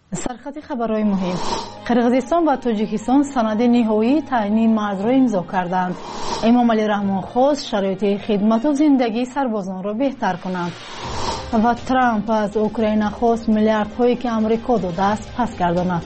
سرخط خبرهای مهم. قرغیزستان و تاجیکستان سند نهایی تعیین مرز را امضا کردند. امامعلی رحمان خواست شرایط خدمت و زندگی سربازان را بهتر کنند. و ترامپ از اوکراین خواست میلیاردهایی که آمریکا داده است پس گرداند.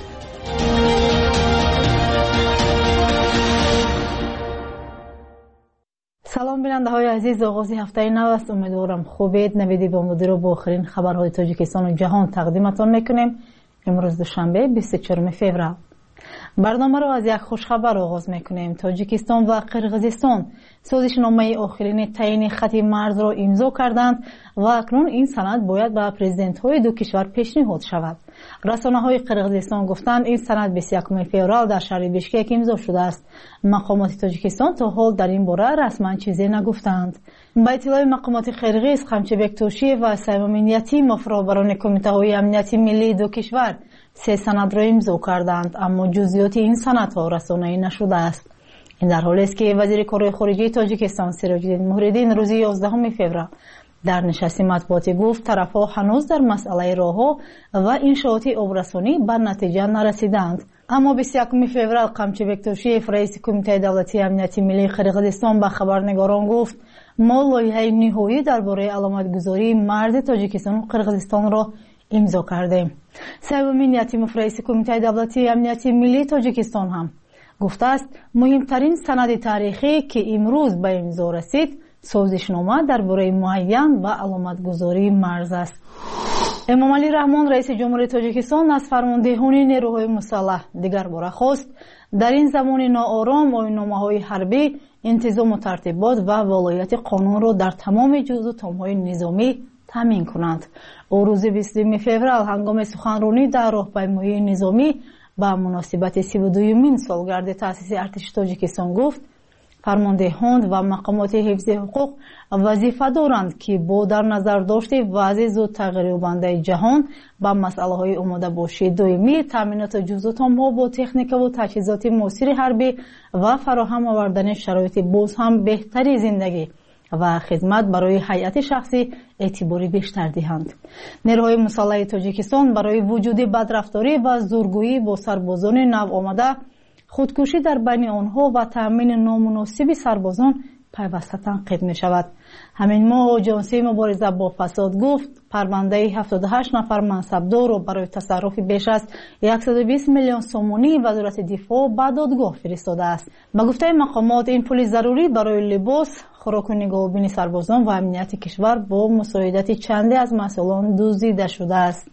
سلام بیننده های عزیز، آغاز هفته نو است. امیدوارم خوبید. نویدی بامدادی رو با آخرین خبرهای تاجیکستان و جهان تقدیمتان میکنیم. امروز دوشنبه 24 فوریه. برنامه را از یک خوشخبر آغاز میکنیم. تاجیکستان و قرغیزستان سازشنامه آخرین تعیین خط مرز را امضا کردند و اکنون این سند باید به پرزیدنت های دو کشور پیشنهاد شود. رسانه های قرغیزستان گفتند این سند 21 فوریه در شهر بیشکک امضا شده است. مقامات تاجیکستان تا حال در این باره رسما چیزی نگفتند. با اطلاع مقامات قرغیز، خمچه‌بک توشی و سیومین یتیم فرابران کمیته های امنیتی ملی دو کشور سه سند را امضا کردند، اما جزئیات این سندها رسانه‌ای نشده است. این در حالی است که وزیر کارهای خارجه تاجیکستان سراج‌الدین موحدین روز 11 فوریه در نشست مطبوعاتی گفت طرف‌ها هنوز در مسئله راه‌ها و انشاءات آبرسانی به نتیجه نرسیدند. اما 21 فوریه خمچه‌بک توشیف رئیس کمیته دولتی امنیتی ملی قرغیزستان به خبرنگاران گفت ما لایحه نهایی درباره علامتگذاری مرز تاجیکستان و قرغیزستان را امضا کردیم. سیومین یتیموف رئیس کمیته دولتی امنیتی ملی تاجیکستان هم گفته است مهمترین سند تاریخی که امروز به امضا رسید سازشنامه درباره معین و علامتگذاری مرز است. امامعلی رحمان رئیس جمهوری تاجیکستان از فرماندهان نیروهای مسلح دیگر باره خواست در این زمان ناآرام آیین‌نامه‌های حربی انتظام و ترتیبات و ولایت قانون را در تمام جزء و تام‌های نظامی تامین کنند. او روز 22 فوریه هنگام سخنرانی در راهپیمایی نظامی با مناسبت 32مین سالگرد تأسیس ارتش تاجیکستان گفت فرماندهان و مقامات حفظ حقوق وظیفه دارند که با در نظر داشت وضع زود تغییر یابنده جهان با مسئله های آماده باشی دائمی، تامینات جزء و تام‌ها با تکنیک و تجهیزات موثر حربی و فراهم آوردن شرایط باز هم بهتری زندگی و خدمت برای هیئت شخصی اعتباری بیشتر دهند. نیروهای مسلح تاجیکستان برای وجود بدرفتاری و زورگویی با سربازان نو آمده، خودکشی در بین آنها و تامین نامناسب سربازان پیوسته تنقید می شود. همین ماه آژانس مبارزه با فساد گفت پرونده 78 نفر منصبدار را برای تصرف بیش از 120 میلیون سومانی وزارت دفاع به دادگاه فرستاده است. به گفته مقامات این پول ضروری برای لباس، خوراک و نگهبانی سربازان و امنیت کشور با مساعدت چندی از مسئولان دزدیده شده است.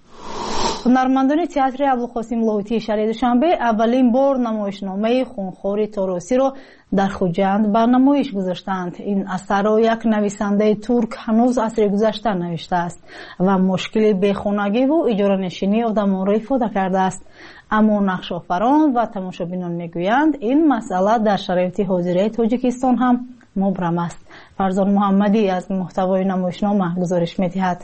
هنرمندان تئاتر ابوالقاسم لاهوتی شهر دوشنبه اولین بار نمایشنامه خونخوار تاراسی را در خوجند به نمایش گذاشتند. این اثر را یک نویسنده ترک هنوز عصر گذشته نوشته است و مشکل بیخانگی و اجاره نشینی آدمان را افاده کرده است. اما نقش آفران و تماشابینان میگویند این مسئله در شرایط حاضره تاجیکستان هم مبرم است. فرزان محمدی از محتوای نمایشنامه گزارش می‌دهد.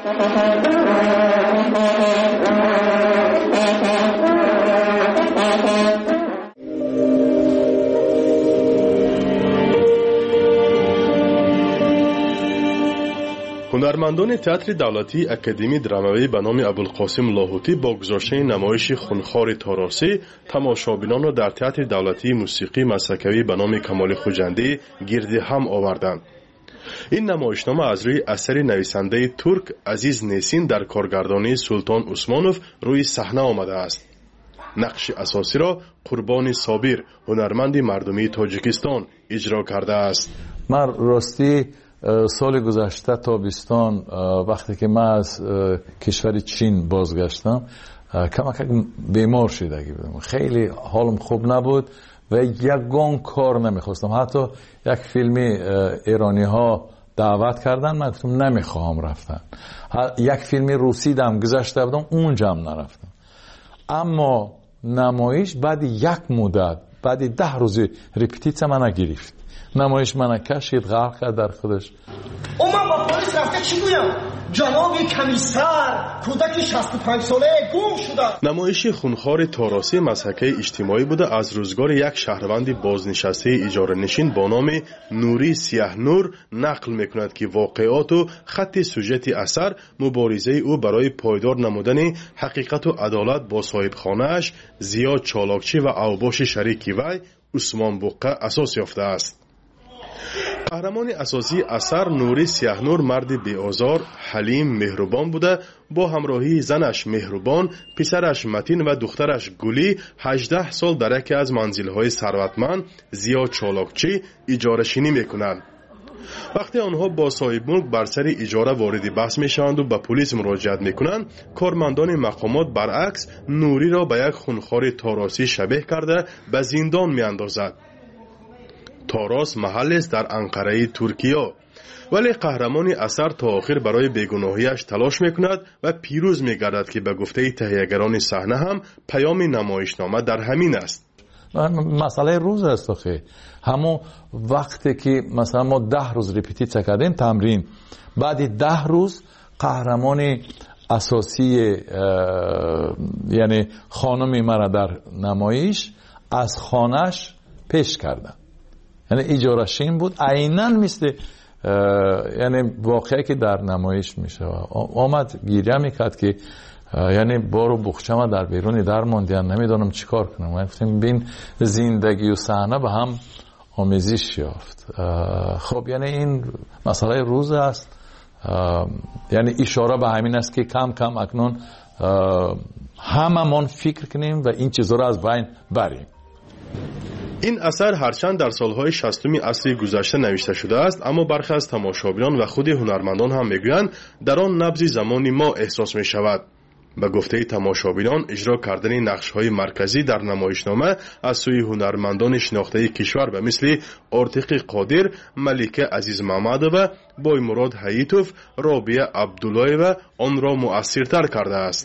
هنرمندان تئاتر دولتی اکادمی درامایی به نام ابوالقاسم لاهوتی با گذاشتن نمایش خونخوار تاراسی تماشابینان را در تئاتر دولتی موسیقی مسکوی به نام کمال خوجندی گرد هم آوردند. این نمایشنامه از روی اثر نویسنده ترک عزیز نیسین در کارگردانی سلطان عثمانوف روی صحنه آمده است. نقش اساسی را قربان صابر هنرمند مردمی تاجیکستان اجرا کرده است. من راستی سال گذشته تابستان وقتی که من از کشور چین بازگشتم کمک بیمار شدگی بودم، خیلی حالم خوب نبود و یگان کار نمیخواستم. حتی یک فیلمی ایرانی ها دعوت کردن، من گفتم نمیخواهم رفتن. یک فیلمی روسی دم گذاشته بودم، اونجا هم نرفتم. اما نمایش بعد یک مدت، بعد 10 روز ریپتیت من گرفت. نمایش من کشید، غرق کرد در خودش. من با پلیس رفته چی گویم؟ جناب کمیسر کودک 65 ساله گم شده. نمایش خونخوار تاراسی مسحکه اجتماعی بوده از روزگار یک شهروند بازنشسته اجاره نشین با نام نوری سیاه نور نقل میکند که واقعات و خط سوژت اثر مبارزه او برای پایدار نمودن حقیقت و عدالت با صاحب خانه‌اش زیاد چالاکچی و اوباش شریک وی عثمان بقه اساس یافته است. قهرمان اساسی اثر نوری سیاهنور مرد بی‌آزار، حلیم، مهربان بوده. با همراهی زنش مهربان، پسرش متین و دخترش گلی 18 سال در یکی از منزل‌های ثروتمند زیاد چالاکچی اجاره شینی میکنند. وقتی آنها با صاحب ملک بر سر اجاره وارد بحث میشوند و به پلیس مراجعت میکنند، کارمندان مقامات برعکس نوری را به یک خونخوار تاراسی شبیه کرده به زندان میاندازد. تاراس محل است در انقره ترکیه، ولی قهرمان اثر تا آخر برای بیگناهیش تلاش میکند و پیروز میگردد که به گفته تهیه‌گران صحنه هم پیام نمایشنامه در همین است. مسئله روز است آخه. همون وقتی که مثلا ما 10 روز ریپیتیشن کردیم تمرین، بعد 10 روز قهرمان اساسی یعنی خانم مرا در نمایش از خانهش پیش کردن، یعنی اجاره شین بود عیناً مثل یعنی واقعی که در نمایش میشه. آمد گریه میکرد که یعنی بارو بخچه در بیرونی در ماندین، نمیدونم چیکار کنم. من گفتم بین زندگی و صحنه به هم آمیزش یافت. خب یعنی این مسئله روز است، یعنی اشاره به همین است که کم کم اکنون هممون فکر کنیم و این چیزها را از بین بریم. این اثر هرچند در سالهای 60 عصر گذشته نوشته شده است، اما برخی از تماشابینان و خود هنرمندان هم میگویند در آن نبض زمانی ما احساس می شود. به گفته تماشابینان اجرا کردن نقش‌های مرکزی در نمایشنامه از سوی هنرمندان شناخته کشور به مثل آرتق قادر، ملکه عزیز محمدova، بای مراد حییتوف، رابعه عبداللهی‌وا آن را مؤثرتر کرده است.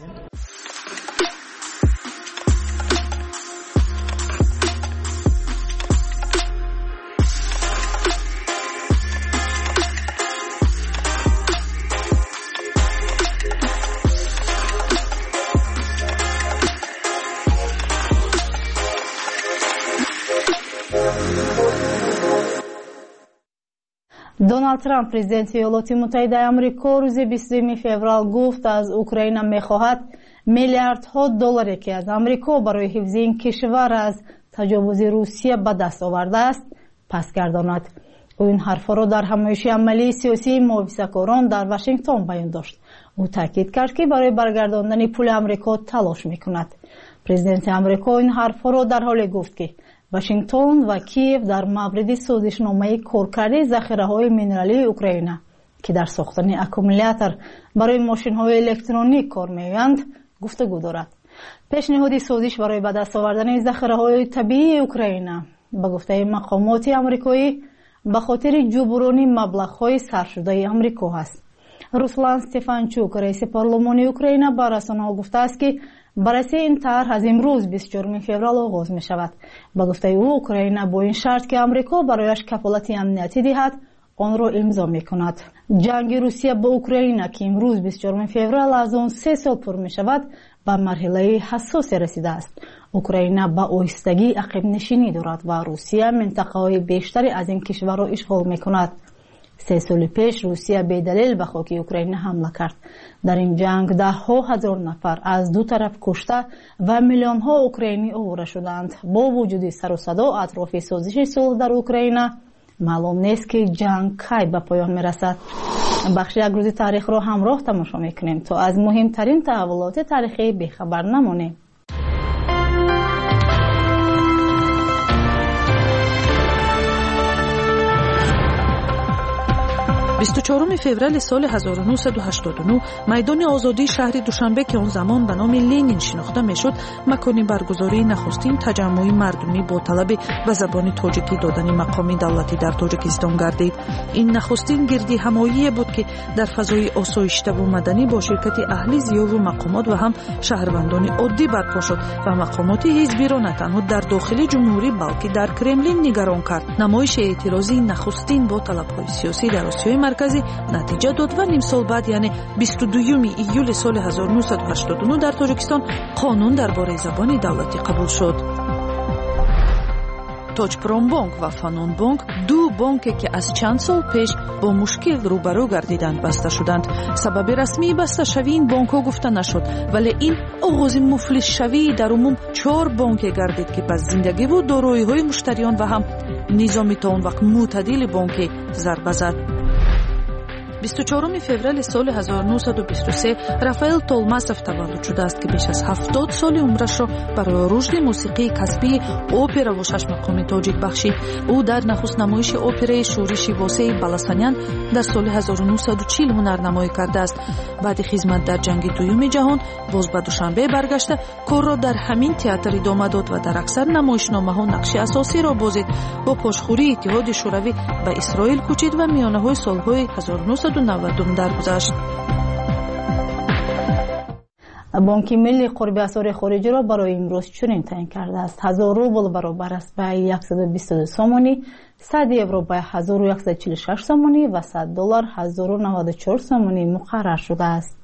دونالد ترامپ پرزیدنت ایالات متحده آمریکا روز 22 فوریه گفت از اوکراین میخواهد میلیاردها دلاری که از آمریکا برای حفظ این کشور از تجاوز روسیه به دست آورده است پس گرداند. او این حرف را در همایش عملی سیاسی محافظه‌کاران در واشنگتن بیان داشت. او تاکید کرد که برای برگرداندن پول آمریکا تلاش میکند. پرزیدنت آمریکا این حرف را در حالی گفت که واشنگتن و کیف در مورد سازشنامه کارکرد ذخیره‌های مینرالی اوکراین که در ساختن اکومولاتور برای ماشین‌های الکترونیک کار می‌کنند گفتگو دارد. پیشنهاد سازش برای به دست آوردن ذخیره‌های طبیعی اوکراین به گفته مقامات آمریکایی به خاطر جبران مبلغ‌های صرف شده آمریکا است. روسلان استفانچوک رئیس پارلمان اوکراین به رسانه‌ها گفته است که بررسی این طرح از امروز 24 فوریه آغاز می شود. با گفته او اوکراین با این شرط که آمریکا برایش کفالت امنیتی دهد آن را امضا می کند. جنگ روسیه با اوکراین که امروز 24 فوریه از آن 3 سال پر می شود به مرحله حساسی رسیده است. اوکراین با آهستگی عقب نشینی دارد و روسیه منطقه‌های بیشتری از این کشور را اشغال می کند. 3 سال پیش روسیه به دلیل به خاک اوکراین حمله کرد. در این جنگ ده ها هزار نفر از دو طرف کشته و میلیون ها اوکراینی آواره شدند. با وجود سر و صدا اطراف سازش صلح در اوکراین معلوم نیست که جنگ کی به پایان میرسد. بخش یک روز تاریخ را همراه تماشا میکنیم تا از مهمترین تحولات تاریخی بیخبر نمانیم. 24 فوریه سال 1989 میدان آزادی شهر دوشنبه که اون زمان به نام لنین شناخته میشد مکانی برگزاری نخستین تجمع مردمی با طلب به زبان تاجیکی دادن مقام دولتی در تاجیکستان گردید. این نخستین گردی همایی بود که در فضای آسایشته و مدنی با شرکت اهل زیاد و مقامات و هم شهروندان عادی برپا شد و مقامات حزبی را نه تنها در داخل جمهوری بلکه در کرملین نگران کرد. نمایش اعتراضی نخستین با طلب‌های سیاسی در آسیای مرکزی نتیجه داد و نیم سال بعد یعنی 22 ایول سال 1989 در تاجیکستان قانون درباره زبان دولتی قبول شد. توجپرومبانک و فانونبانک دو بانکی که از چند سال پیش با مشکل روبرو گردیدند بسته شدند. سبب رسمی بسته شوی این بانک ها گفته نشد، ولی این آغاز مفلس شوی در عموم 4 بانک گردید که پس زندگی و دارایی های مشتریان و هم نظامی تا اون وقت معتدل بانکی ضربه زد. 24 فوریه سال 1923 رافائل تولماسов تولد شده است که بیش از 70 سال عمرش را برای رشد موسیقی کسبی اپرا و 6 مقامی تاجیک بخشید. او در نخست نمایش اپرای شورش واسه بالاسانیان در سال 1940 هنرنمایی کرده است. بعد خدمت در جنگ دوم جهان باز به دوشنبه برگشته کار را در همین تئاتر ادامه داد و در اکثر نمایشنامه‌ها نقش اساسی را بازید. با پشتخوری اتحاد شوروی به اسرائیل کوچید و میانه‌های سال‌های 1990 درگذشت. بانک ملی قرب اسعار خارجی را برای امروز چنین تعیین کرده است: 1000 روبل برابر است به 122 سومانی، 100 یورو به 1146 سومانی و 100 دلار 1094 سومانی مقرر شده است.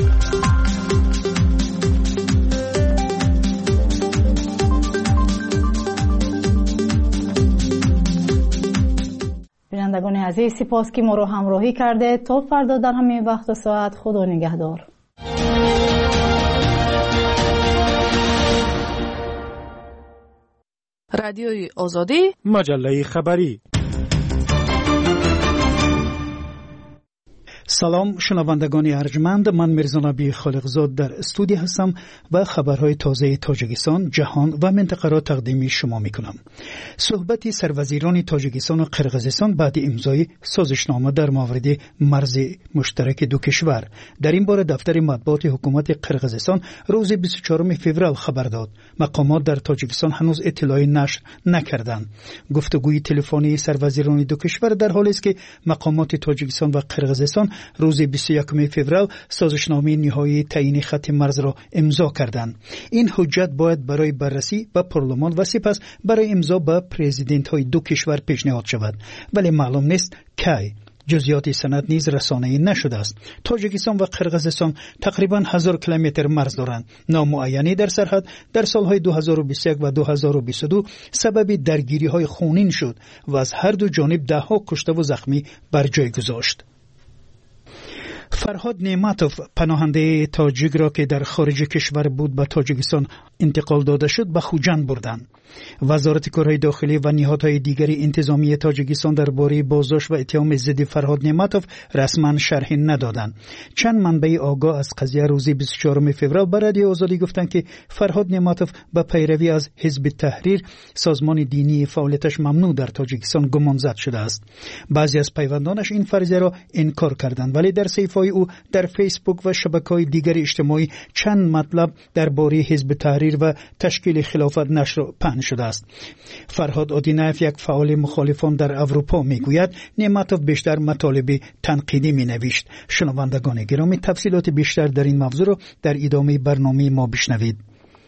بینندگان عزیز، سپاس که ما را همراهی کرده. تا فردا در همین وقت و ساعت، خدا نگهدار. رادیوی آزادی، مجله خبری. سلام شنوندگان ارجمند، من میرزا نبی خالقزاد در استودیو هستم و خبرهای تازه تاجیکستان، جهان و منطقه را تقدیم شما میکنم. صحبت سروزیران تاجیکستان و قرقیزستان بعد امضای سازشنامه در مورد مرز مشترک دو کشور. در این باره دفتر مطبوعات حکومت قرقیزستان روز 24 فوریه خبر داد. مقامات در تاجیکستان هنوز اطلاعی نشر نکردند. گفتگوی تلفنی سروزیران دو کشور در حالی است که مقامات تاجیکستان و قرقیزستان روز 21 فوریه سازشنامه نهایی تعیین خط مرز را امضا کردند. این حجت باید برای بررسی به پارلمان و سپس برای امضا به پرزیدنت های دو کشور پیشنهاد شود، ولی معلوم نیست کی. جزئیات سند نیز رسانه‌ای نشده است. تاجیکستان و قرقیزستان تقریباً 1000 کیلومتر مرز دارند. نامعینی در سرحد در سالهای 2021 و 2022 سبب درگیری‌های خونین شد و از هر دو جانب ده‌ها کشته و زخمی بر جای گذاشت. فرهاد نعمتوف پناهنده تاجیک را که در خارج کشور بود به تاجیکستان انتقال داده شد به خوجند بردند. وزارت کارهای داخلی و نهادهای دیگری انتظامی تاجیکستان درباره بازداشت و اتهام ضد فرهاد نعمتوف رسما شرحی ندادند. چند منبع آگاه از قضیه روز 24 فوریه به رادیو آزادی گفتند که فرهاد نعمتوف به پیروی از حزب تحریر، سازمان دینی، فعالیتش ممنوع در تاجیکستان گمانزد شده است. بعضی از پیوندانش این فرضیه را انکار کردند، ولی در صفحه‌های او در فیسبوک و شبکه‌های دیگر اجتماعی چند مطلب درباره حزب تحریر و تشکیل خلافت نشر پهن شده است. فرهاد آدینایف، یک فعال مخالفان در اروپا، میگوید نعمتوف بیشتر مطالب تنقیدی مینوشت. شنوندگان گرامی، تفصیلات بیشتر در این موضوع را در ادامه برنامه ما بشنوید.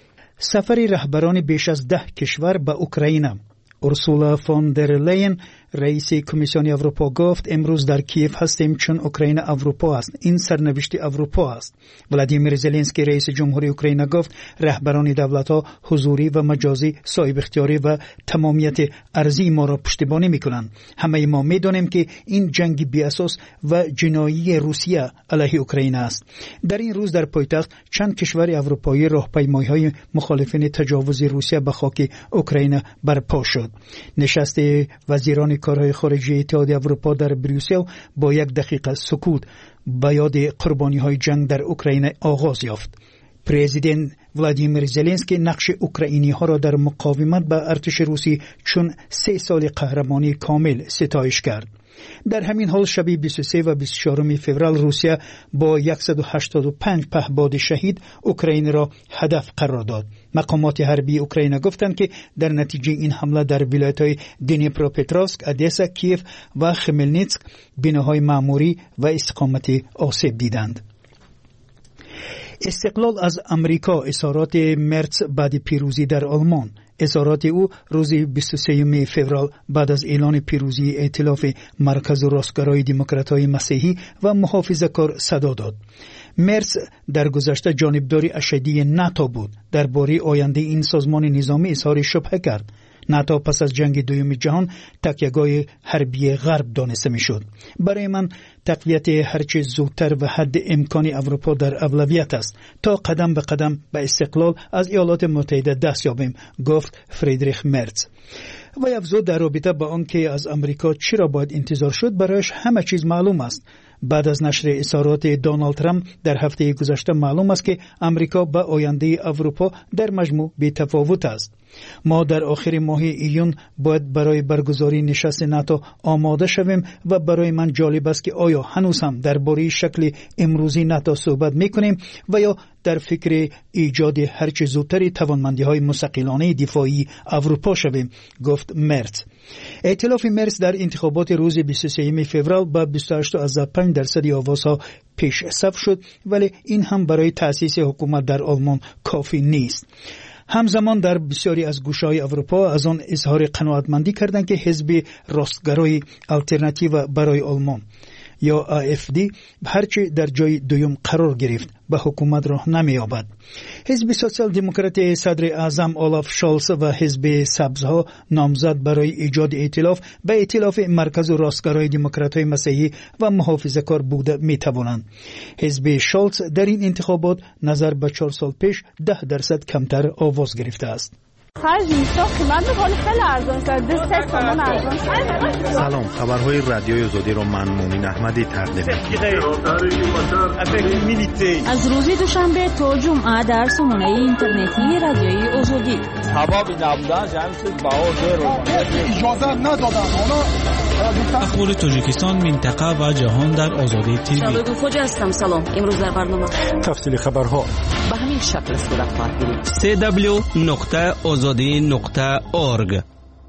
سفر رهبران بیش از 10 کشور به اوکراین. اورسولا فون در لین رئیس کمیسیون اروپا گفت امروز در کیف هستیم چون اوکراین اروپا است. این سرنوشت اروپا است. ولادیمیر زلنسکی رئیس جمهوری اوکراین گفت رهبران دولت‌ها حضوری و مجازی صاحب اختیاری و تمامیت ارضی ما را پشتیبانی می‌کنند. همه ما می‌دانیم که این جنگ بی اساس و جنایی روسیه علیه اوکراین است. در این روز در پایتخت چند کشور اروپایی راهپیمایی‌های مخالفین تجاوز روسیه به خاک اوکراین برپا شد. نشست وزیران کارهای خارجی اتحاد اروپا در بریوسل با 1 دقیقه سکوت به یاد قربانی‌های جنگ در اوکراین آغاز یافت. پرزیدنت ولادیمیر زلنسکی نقش اوکراینی‌ها را در مقاومت به ارتش روسی چون 3 سال قهرمانی کامل ستایش کرد. در همین حال شب 23 و 24 فوریه روسیه با 185 پهپاد شهید اوکراین را هدف قرار داد. مقامات حربی اوکراین گفتند که در نتیجه این حمله در ولایت‌های دنیپروپتروفسک، ادسا، کیف و خملنیتسک بناهای معموری و استقامتی آسیب دیدند. استقلال از امریکا اظهارات مرتز بعد پیروزی در آلمان. اظهارات او روز 23 فوریه بعد از اعلان پیروزی ائتلاف مرکز و راستگرای دموکرات‌های مسیحی و محافظه‌کار صدا داد. مرتز در گذشته جانبداری اشدی ناتو بود. درباره آینده این سازمان نظامی اظهار شبهه کرد. ناتو پس از جنگ دوم جهان تکیهگاه حربی غرب دانسته میشد. برای من تقویت هرچه زودتر و حد امکانی اروپا در اولویت است تا قدم به قدم به استقلال از ایالات متحده دست یابیم، گفت فریدریخ مرتز. و افزود در رابطه با آنکه از امریکا چرا باید انتظار شد برایش همه چیز معلوم است. بعد از نشر اظهارات دونالد ترامپ در هفته گذشته معلوم است که امریکا با آینده اروپا در مجموع بی‌تفاوت است. ما در آخر ماه ایون باید برای برگزاری نشست ناتو آماده شویم و برای من جالب است که آیا هنوز هم درباره شکل امروزی ناتو صحبت میکنیم و یا در فکر ایجاد هرچه زودتر توانمندی‌های مستقلانه دفاعی اروپا شویم، گفت مرتز. ائتلاف مرتز در انتخابات روز 23 فوریه با 28.5% آوازها پیش صف شد، ولی این هم برای تأسیس حکومت در آلمان کافی نیست. همزمان در بسیاری از گوشه‌های اروپا از آن اظهار قناعتمندی کردند که حزب راستگرای آلترناتیو برای آلمان یا AfD هرچه در جای دوم قرار گرفت به حکومت راه نمی‌یابد. حزب سوسیال دموکرات صدر اعظم اولاف شالز و حزب سبزها نامزد برای ایجاد ائتلاف به ائتلاف مرکز و راستگرای دموکرات‌های مسیحی و محافظه‌کار بوده می‌توانند. حزب شالز در این انتخابات نظر به 4 سال پیش 10% کمتر آواز گرفته است. سلام، خبرهای رادیوی آزادی را من مومن احمدی تقدیم می‌کنم. از روز دوشنبه تا جمعه در سامانه اینترنتی رادیوی آزادی. اخبار تاجیکستان، منطقه و جهان در آزادی تیوی. شباب خوج هستم. سلام. امروز در برنامه تفصیل خبرها به همین شکل صورت خواهد گرفت. www.azadi.org.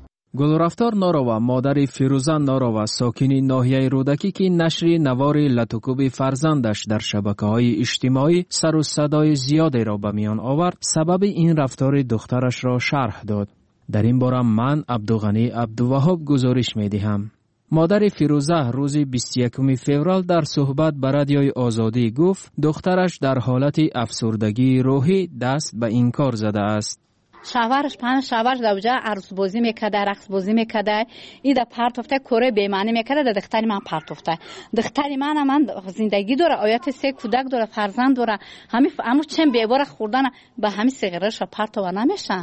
گلرفتار ناروا، مادر فیروزه ناروا، ساکنی ناحیه رودکی که نشر نوار لطوکوب فرزندش در شبکه‌های اجتماعی سر و صدای زیادی را به میان آورد، سبب این رفتار دخترش را شرح داد. در این باره من عبدالغنی عبدالوهاب گزارش می‌دهم. مادر فیروزه روز 21 فوریه در صحبت با رادیوی آزادی گفت دخترش در حالت افسردگی روحی دست به این کار زده است. شوهرش دوجه عروس بازی میکرده، رقص بازی میکرده، ایده پرتفته کره بیمعنی میکرده، دختری من پرتفته. دختری من زندگی داره، آیت 3 کودک داره، فرزند داره، همه چند بیبار خوردن به همین سیغرش پرتو نمیشن.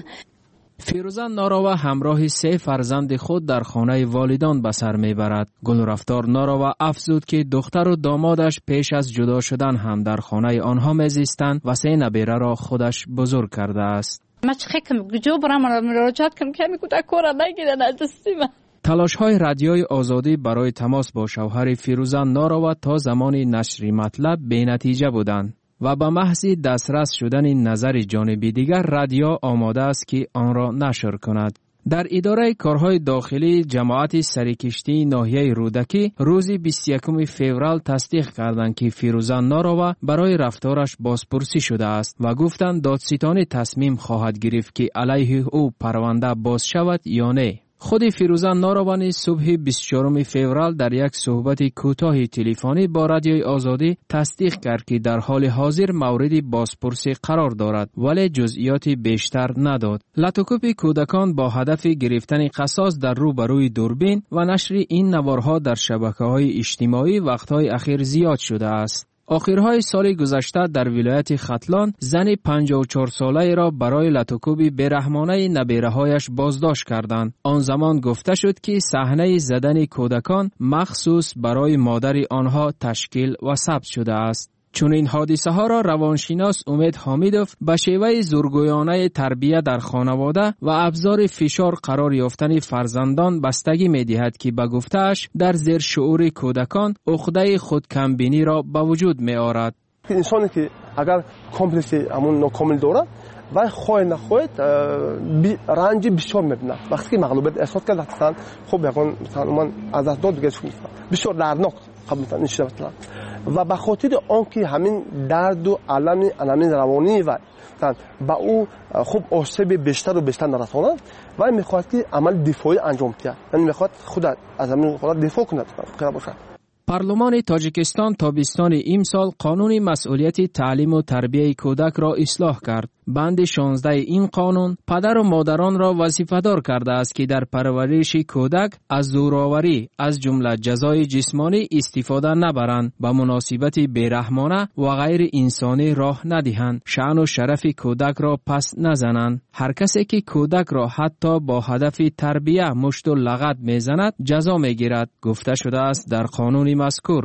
فیروزه ناروا همراه 3 فرزند خود در خانه والدان به سر میبرد. گلرفتار ناروا افزود که دختر و دامادش پیش از جدا شدن هم در خانه آنها میزیستند و 3 نبیره را خودش بزرگ کرده است. ما چخکم گجو برام مراجعت کنم که میگوده کورا نگیرن از دستی من. تلاش های رادیوی آزادی برای تماس با شوهر فیروزه ناروا تا زمان نشر مطلب بی نتیجه بودند و به محض دسترس شدن نظر جانبی دیگر رادیو آماده است که آن را نشر کند. در اداره کارهای داخلی جماعت سرکشتی ناحیه رودکی روز 21 فوریه تصدیق کردند که فیروزه ناروا برای رفتارش بازپرسی شده است و گفتند دادستانی تصمیم خواهد گرفت که علیه او پرونده باز شود یا نه. خود فیروزه ناروا نیز صبح 24 فوریه در یک صحبت کوتاه تلفنی با رادیوی آزادی تصدیق کرد که در حال حاضر مورد بازپرسی قرار دارد ولی جزئیات بیشتر نداد. لطوکوب کودکان با هدف گرفتن قصاص در روبروی دوربین و نشر این نوارها در شبکه‌های اجتماعی وقت‌های اخیر زیاد شده است. آخرهای سال گذشته در ولایت ختلان زن 54 ساله را برای لطوکوب بیرحمانه نبیره‌هایش بازداشت کردند. آن زمان گفته شد که صحنه زدن کودکان مخصوص برای مادر آنها تشکیل و ثبت شده است. چون این حادثه ها را روانشناس امید حمیدوف به شیوه زورگویانه تربیت در خانواده و ابزار فشار قرار یافتن فرزندان بستگی می دهد که به گفته‌اش در زیر شعور کودکان عقده خودکمبینی را به وجود می آورد. انسانی که اگر کامپلکسی همون ناکامل دارد و خواهد نخواهد رنج بسیار می‌بیند. وقتی که مغلوبیت احساس کرد مثلا خب یکان مثلا من از دست داد دیگه بسیار دردناک قبول میکنن این چیزا و به خاطر آنکه همین درد و علم روانی و با او خوب آسیب بیشتر و بیشتر نرساند و میخواد که عمل دفاعی انجام بده، یعنی میخواد خود از همین خود دفاع کند باشه. پارلمان تاجیکستان تابستان امسال قانون مسئولیت تعلیم و تربیت کودک را اصلاح کرد. بند 16 این قانون پدر و مادران را وظیفه‌دار کرده است که در پرورش کودک از زورآوری از جمله جزای جسمانی استفاده نبرند، به مناسبت بیرحمانه و غیر انسانی راه ندهند، شأن و شرف کودک را پس نزنند. هر کسی که کودک را حتی با هدف تربیت مشت و لغت میزند جزا میگیرد، گفته شده است در قانون مذکور.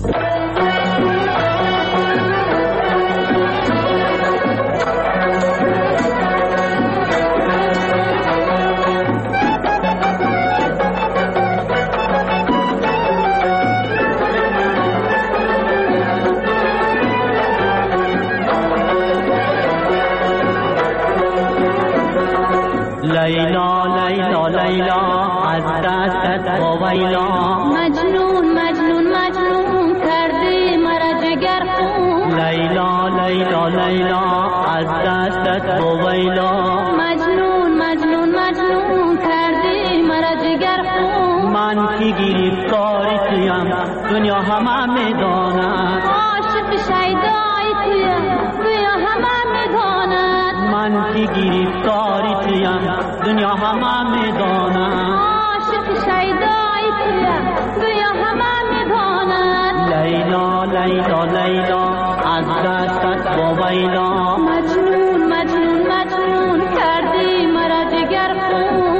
لیلا لیلا لیلا از دستت ویلا، مجنون مجنون مجنون کردی مرا جگر خون. لیلا لیلا لیلا از دستت ویلا، مجنون مجنون مجنون کردی مرا جگر خون. من که گرفتار تویم دنیا همه میداند، عاشق شیدای تویم دنیا همه میداند. من که گرفتار تویم دنیا همه میداند، عاشق شیدای تویم دنیا همه میداند. لیلا لیلا لیلا از دستت ویلا، مجنون مجنون مجنون کردی مرا جگر خون.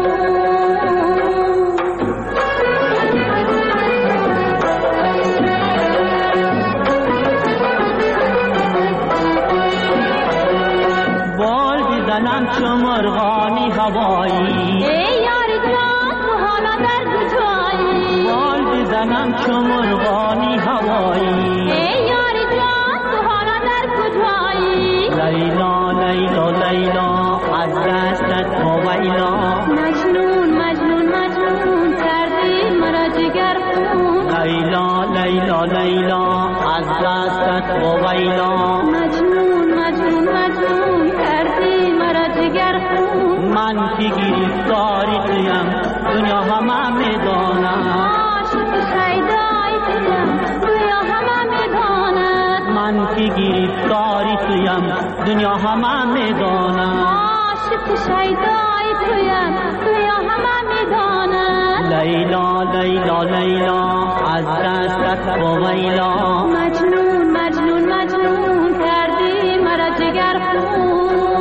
بال بزنم چو مرغانی هوایی، ای یار جان تو حالا در کجایی؟ بال بزنم چو مرغانی هوایی، ای یار جان تو حالا در کجایی؟ لیلا لیلا لیلا از دستت ویلا، مجنون مجنون مجنون کردی مرا جگر خون. لیلا لیلا لیلا از دستت ویلا، مجنون مجنون مجنون کردی مرا جگر خون. من که گرفتاری تویم دنیا همه میداند، عاشق شیدای تویم دنیا همه میداند. من که گرفتاری تویم دنیا همه میداند، عاشق شیدای تویم دنیا همه میداند. لیلا لیلا لیلا از دستت ویلا، مجنون مجنون مجنون کردی مرا جگر خون.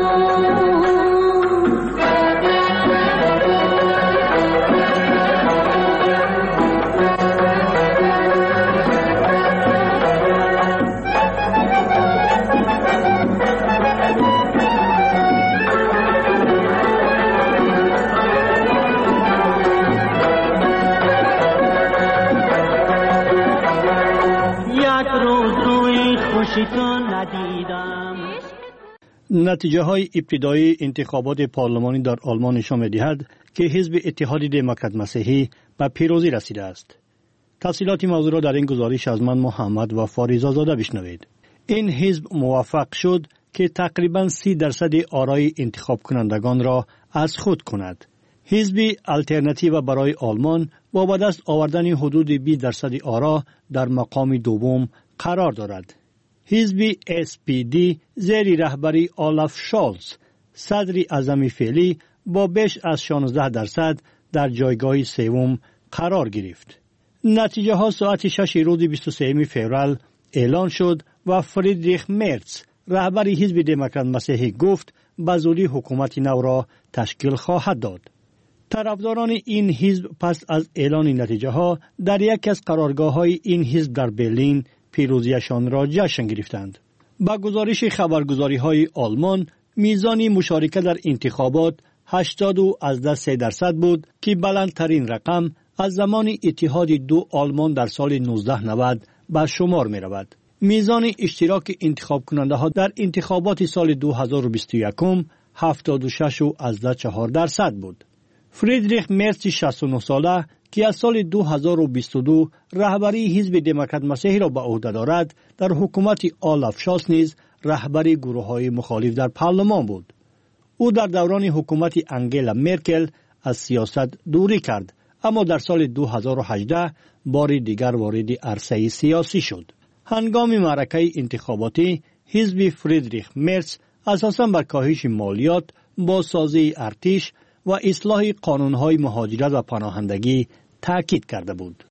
نتیجه های ابتدایی انتخابات پارلمانی در آلمان نشان می‌دهد که حزب اتحاد دموکرات مسیحی به پیروزی رسیده است. تفصیلات موضوع را در این گزارش از من محمد و فاریزا زاده بشنوید. این حزب موفق شد که تقریباً 30% آرای انتخاب کنندگان را از خود کند. حزب الترناتیو برای آلمان با به دست آوردن حدود 20% آرا در مقام دوم قرار دارد. حزب SPD زیر رهبری آلاف شالز صدر اعظم فعلی با بیش از 16% در جایگاه سوم قرار گرفت. نتیجه ها ساعت 6 روز 23 فوریه اعلان شد و فریدریخ مرتز رهبر حزب دموکرات مسیحی گفت به زودی حکومت نو را تشکیل خواهد داد. طرفداران این حزب پس از اعلان نتیجه ها در یکی از قرارگاه های این حزب در برلین پیروزیشان را جشن گرفتند. با گزارش خبرگزاری های آلمان میزان مشارکت در انتخابات 80.3% بود که بلندترین رقم از زمان اتحاد دو آلمان در سال 1990 به شمار می رود. میزان اشتراک انتخاب کننده ها در انتخابات سال 2021 76.4% بود. فریدریخ مرس 69 ساله که از سال 2022 رهبری حزب دموکرات مسیحی را به عهده دارد، در حکومت آلاف شالز نیز رهبری گروه‌های مخالف در پارلمان بود. او در دوران حکومت انگلا مرکل از سیاست دوری کرد، اما در سال 2018 بار دیگر وارد عرصه سیاسی شد. هنگام معرکه انتخاباتی حزب فریدریخ مرس اساساً بر کاهش مالیات، بازسازی ارتش و اصلاح قانون‌های مهاجرت و پناهندگی تاکید کرده بود.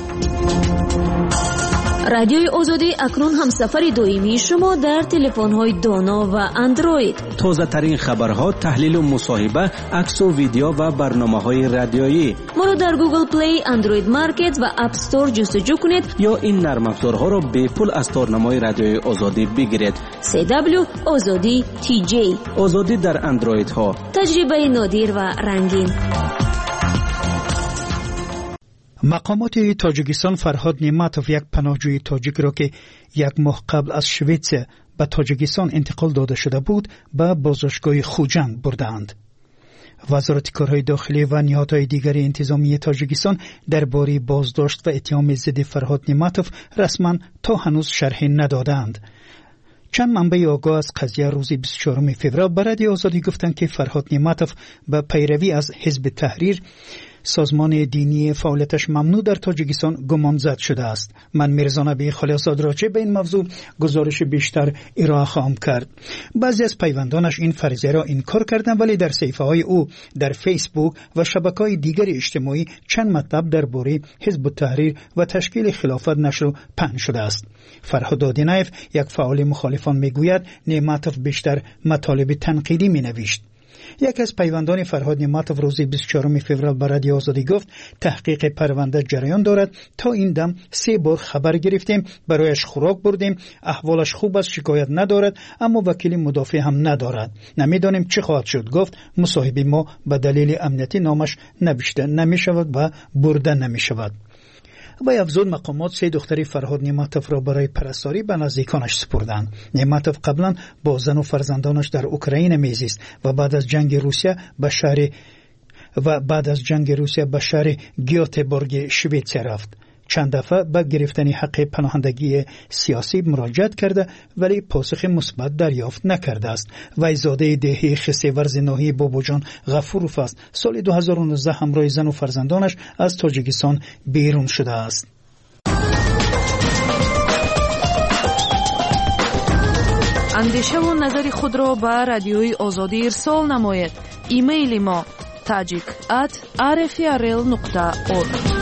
رادیوی آزادی اکنون هم سفر دائمی شما در تلفن‌های دانا و اندروید. تازه ترین خبرها، تحلیل و مصاحبه، عکس و ویدیو و برنامه‌های رادیویی. ما را در گوگل پلی، اندروید مارکت و اپ استور جستجو کنید یا این نرم افزارها را به پول از تارنمای رادیوی آزادی بگیرید. CW آزادی TJ. آزادی در اندروید ها. تجربه نادر و رنگین. مقامات تاجیکستان فرهاد نعمتوف، یک پناهجوی تاجیک را که یک ماه قبل از شویتس به تاجیکستان انتقال داده شده بود، به بازداشتگاه خوجند بردند. وزارت کارهای داخلی و نهادهای دیگر انتظامی تاجیکستان درباره بازداشت و اتهام ضد فرهاد نعمتوف رسما تا هنوز شرحی ندادند. چند منبع آگاه از قضیه روز 24 فوریه به رادیو آزادی گفتند که فرهاد نعمتوف به پیروی از حزب تحریر، سازمان دینی، فعالیتش ممنوع در تاجیکستان گمانزد شده است. من میرزا نبی خلیلزاد راجع به این موضوع گزارش بیشتر ارائه خواهم کرد. بعضی از پیوندانش این فرضیه را انکار کردند، ولی در صفحه های او در فیسبوک و شبکه‌های دیگر اجتماعی چند مطلب درباره حزب التحریر و تشکیل خلافت نشر و پخش شده است. فرهاد دادینایف، یک فعال مخالفان، میگوید نعمتوف بیشتر مطالب تنقیدی مینوشت. یک از پیوندان فرهاد نعمتوف روز 24 فوریه به رادیو آزادی گفت تحقیق پرونده جریان دارد. تا این دم 3 بار خبر گرفتیم، برایش خوراک بردیم، احوالش خوب است، شکایت ندارد، اما وکیل مدافع هم ندارد. نمیدانیم چه خواهد شد. گفت مصاحبه ما به دلیل امنیتی نامش نوشته نمی شود و برده نمی شود. و افزود مقامات 3 دختر فرهاد نعمتوف را برای پرستاری به نزدیکانش سپردند. نعمتوف قبلا با زن و فرزندانش در اوکراین میزیست و بعد از جنگ روسیه به شهر گیوتبورگ شویتس رفت. چند دفعه به گرفتن حق پناهندگی سیاسی مراجعت کرده ولی پاسخ مثبت دریافت نکرده است. وی زاده دهه خسیورز ناحیه بابوجان غفوروف است. سال 2019 همراه زن و فرزندانش از تاجیکستان بیرون شده است. اندیشه و نظر خود را به رادیوی آزادی ارسال نمایید. ایمیل ما tajik@rfrl.org.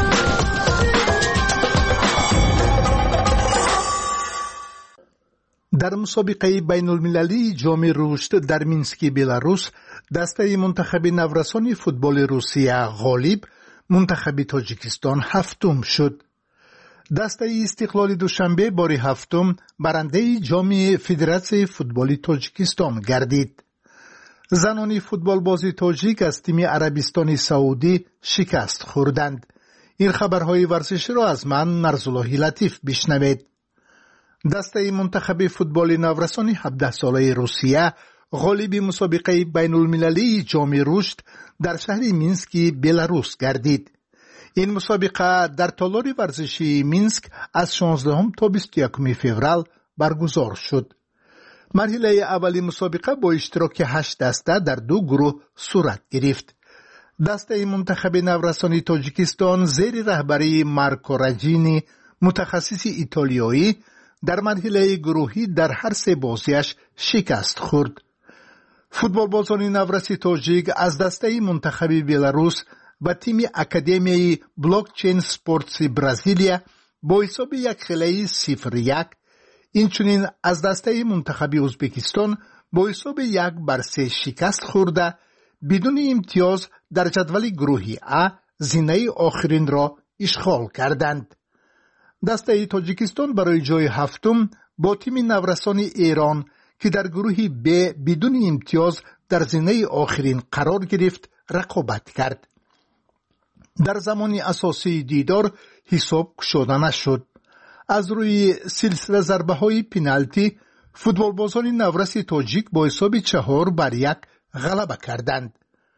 در مسابقه بین المللی جام رشد در مینسک بلاروس، دسته منتخب نورسان فوتبال روسیه غالب، منتخب تاجیکستان هفتم شد. دسته استقلال دوشنبه بار هفتم برنده جام فدراسیون فوتبال تاجیکستان گردید. زنان فوتبال بازی تاجیک از تیم عربستان سعودی شکست خوردند. این خبرهای ورزشی را از من مرزالله لطیف بشنوید. دسته منتخب فوتبال نورسان 17 ساله روسیه غالب مسابقه بین المللی جام رشد در شهر مینسک بلاروس گردید. این مسابقه در تالار ورزشی مینسک از 16 تا 21 فوریه برگزار شد. مرحله اولی مسابقه با اشتراک 8 دسته در 2 گروه صورت گرفت. دسته منتخب نورسان تاجیکستان زیر رهبری مارکو راجینی، متخصص ایتالیایی، در مرحله گروهی در هر 3 بازیش شکست خورد. فوتبال بازان نورسی تاجیک از دسته منتخب بلاروس و تیم اکادمیای بلاکچین سپورتس برزیلیا با حساب 1-0-1، اینچنین از دسته منتخب ازبکستان با حساب 1-3 شکست خورده بدون امتیاز در جدول گروهی A زینه آخرین را اشغال کردند. دسته تاجیکستان برای جای هفتم با تیم نورسان ایران که در گروه B بدون امتیاز در زینه آخرین قرار گرفت رقابت کرد. در زمان اساسی دیدار حساب گشوده نشد. از روی سلسله ضربه های پنالتی فوتبال بازان نورس تاجیک با حساب 4-1 غلبه کردند.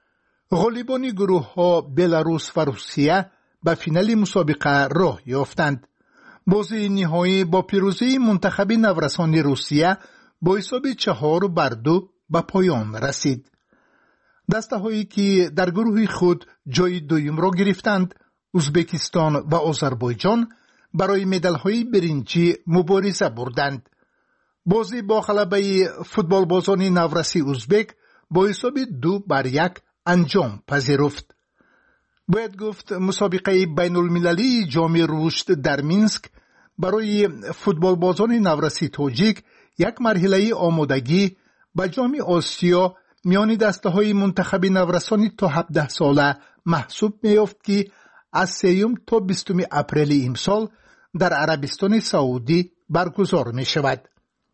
غالیبان گروه ها بلاروس و روسیه به فینال مسابقه راه یافتند. بازی نهایی با پیروزی منتخب نورسان روسیه با حساب 4-2 به پایان رسید. دسته هایی که در گروه خود جای دوم را گرفتند، ازبکستان و آذربایجان برای مدال های برنجی مبارزه بردند. بازی با غلبه فوتبال بازان نورسی ازبک با حساب 2-1 انجام پذیرفت. باید گفت مسابقه بین المللی جام رشد در مینسک برای فوتبال بازان نورسی تاجیک یک مرحله آمادگی به جام آسیا میان دسته های منتخب نورسان تا 17 ساله محسوب می‌یافت که از 3 تا 20 اپریل امسال در عربستان سعودی برگزار می شود.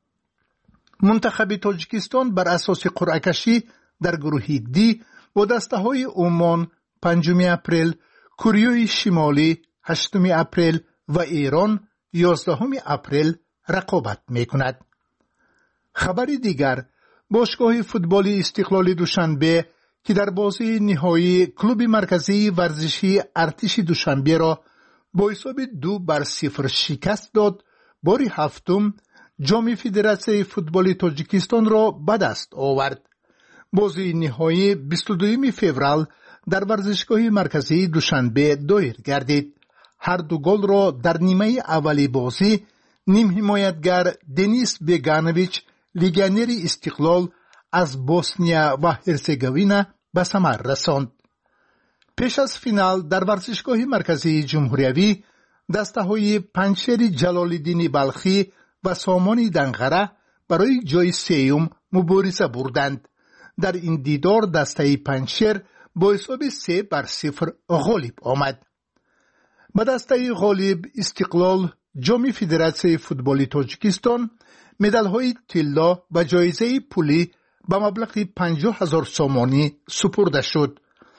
منتخب تاجیکستان بر اساس قرعه کشی در گروه دی با دسته های عمان 5 اپریل، کره شمالی 8 اپریل و ایران 11 اپریل رقابت می کند. خبر دیگر، باشگاه فوتبال استقلال دوشنبه که در بازی نهایی کلوب مرکزی ورزشی ارتش دوشنبه را با حساب 2-0 شکست داد، بار هفتم جام فدراسیون فوتبال تاجیکستان را به دست آورد. بازی نهایی 22 فوریه در ورزشگاه مرکزی دوشنبه دایر گردید. هر دو گل را در نیمه اولی بازی نیم حمایتگر دنیس بیگانویچ لیگانر استقلال از بوسنیا و هرزگوینا به ثمر رساند. پیش از فینال در ورزشگاه مرکزی جمهوریوی دسته های پنجشیر جلال‌الدین بلخی و سامان دنغره برای جای 3 مبارزه بردند. در این دیدار دسته پنجشیر با حساب 3-0 غالب آمد. به دسته غالب استقلال جام فدراسیون فوتبال تاجیکستان مدال های طلا و جایزه پولی به مبلغ 50,000 سامانی سپرده شد.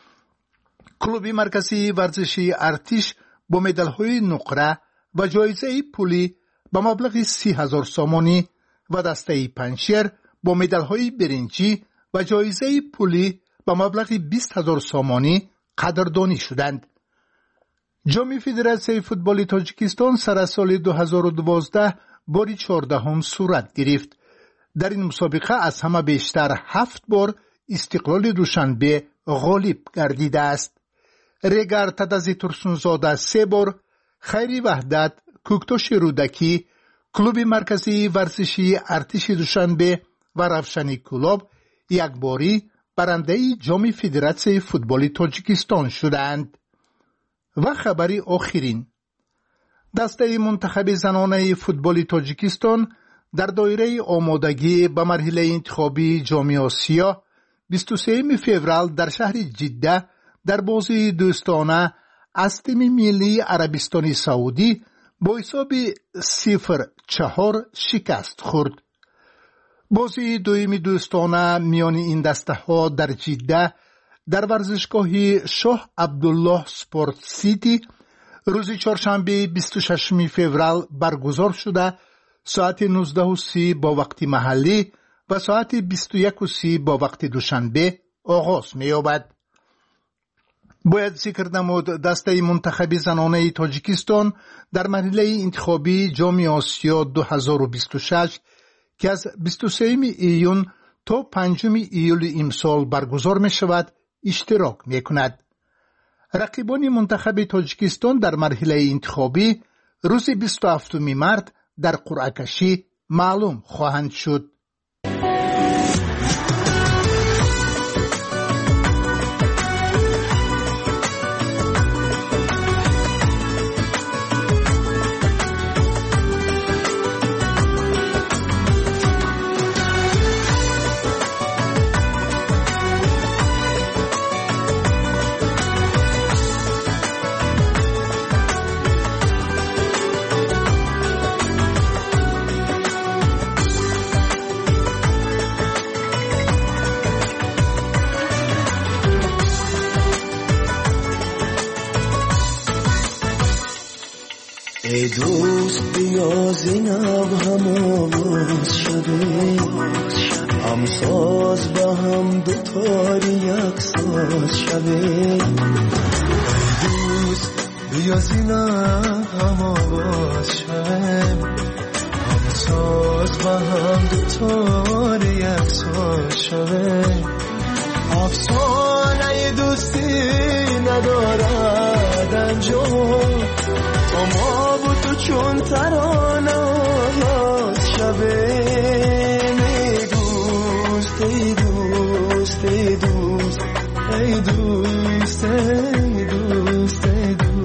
کلوب مرکزی ورزشی ارتش با مدال های نقره و جایزه پولی به مبلغ 30,000 سامانی و دسته پنجشیر با مدال های برنجی و جایزه پولی به مبلغ 20,000 سامانی قدردانی شدند. جام فدراسیون فوتبال تاجیکستان سر سال 2012 باری 14 صورت گرفت. در این مسابقه از همه بیشتر 7 بار استقلال دوشنبه غالب گردیده است. رگر تدازی ترسونزاده 3 بار، خیری وحدت، کوکتوش رودکی، کلوب مرکزی ورزشی ارتش دوشنبه و روشنی کلوب یک باری برنده جام فدراسیون فوتبال تاجیکستان شدند. و خبری آخرین، دسته منتخب زنانه فوتبال تاجیکستان در دایره آمادگی به مرحله انتخابی جام آسیا 23 فوریه در شهر جده در بازی دوستانه از تیم ملی عربستان سعودی با حساب 0-4 شکست خورد. بازی دومی دوستانه میان این دسته ها در جده در ورزشگاه شاه عبدالله سپورت سیتی روز چهارشنبه 26 فوریه برگزار شده ساعت 19:30 با وقت محلی و ساعت 21:30 با وقت دوشنبه آغاز می‌یابد. باید ذکر نمود دسته منتخب زنانه تاجیکستان در مرحله انتخابی جام آسیا 2026 که از 23 ایون تا 5 ایول امسال برگزار می شود اشتراک می کند. رقیبان منتخب تاجیکستان در مرحله انتخابی روز 27 مارس در قرعه کشی معلوم خواهند شد. ای دوست بیا زینب هم آواز شده همساز با هم دوتاری یک ساز شویم دوست بیا زینم هم آواز شویم همساز با هم دوتاری یک ساز شویم افسانه دوستی ندارد انجام تا ما با تو چون ترانه آواز شویم ای دوست ای دوست ای دوست ای دوست ای دوست ای دوست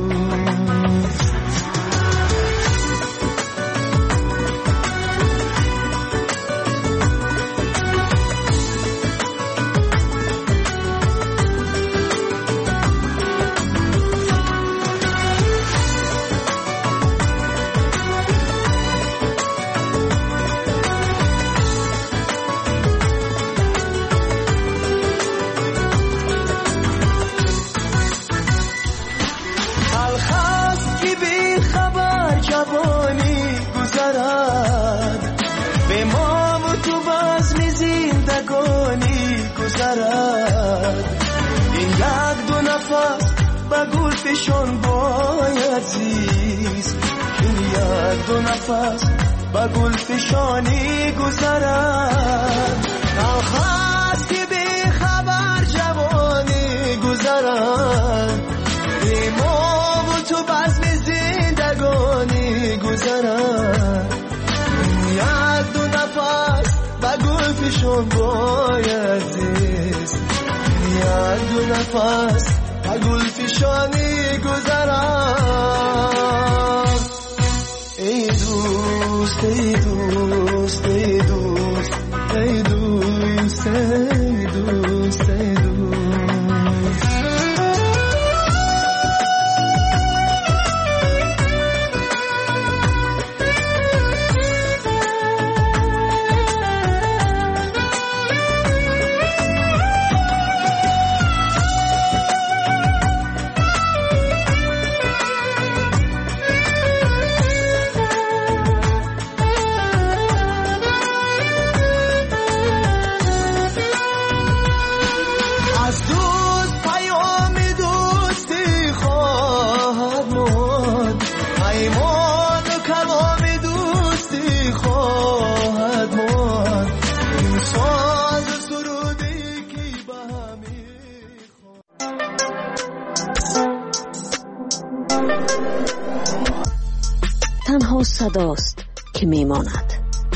این یک دو نفس با گل فشان باید زیست این یک دو نفس با گل فشانی گذرد خواست که بی خبر جوانی گذرد به ما و تو بزم زندگانی گذرد یک دو نفس با گل فشان باید زیست یک دو نفس با گل فشانی گذرم ای دوست ای دوست ای دوست ای دوست ای دوست ای دوست تنها صداست که میماند.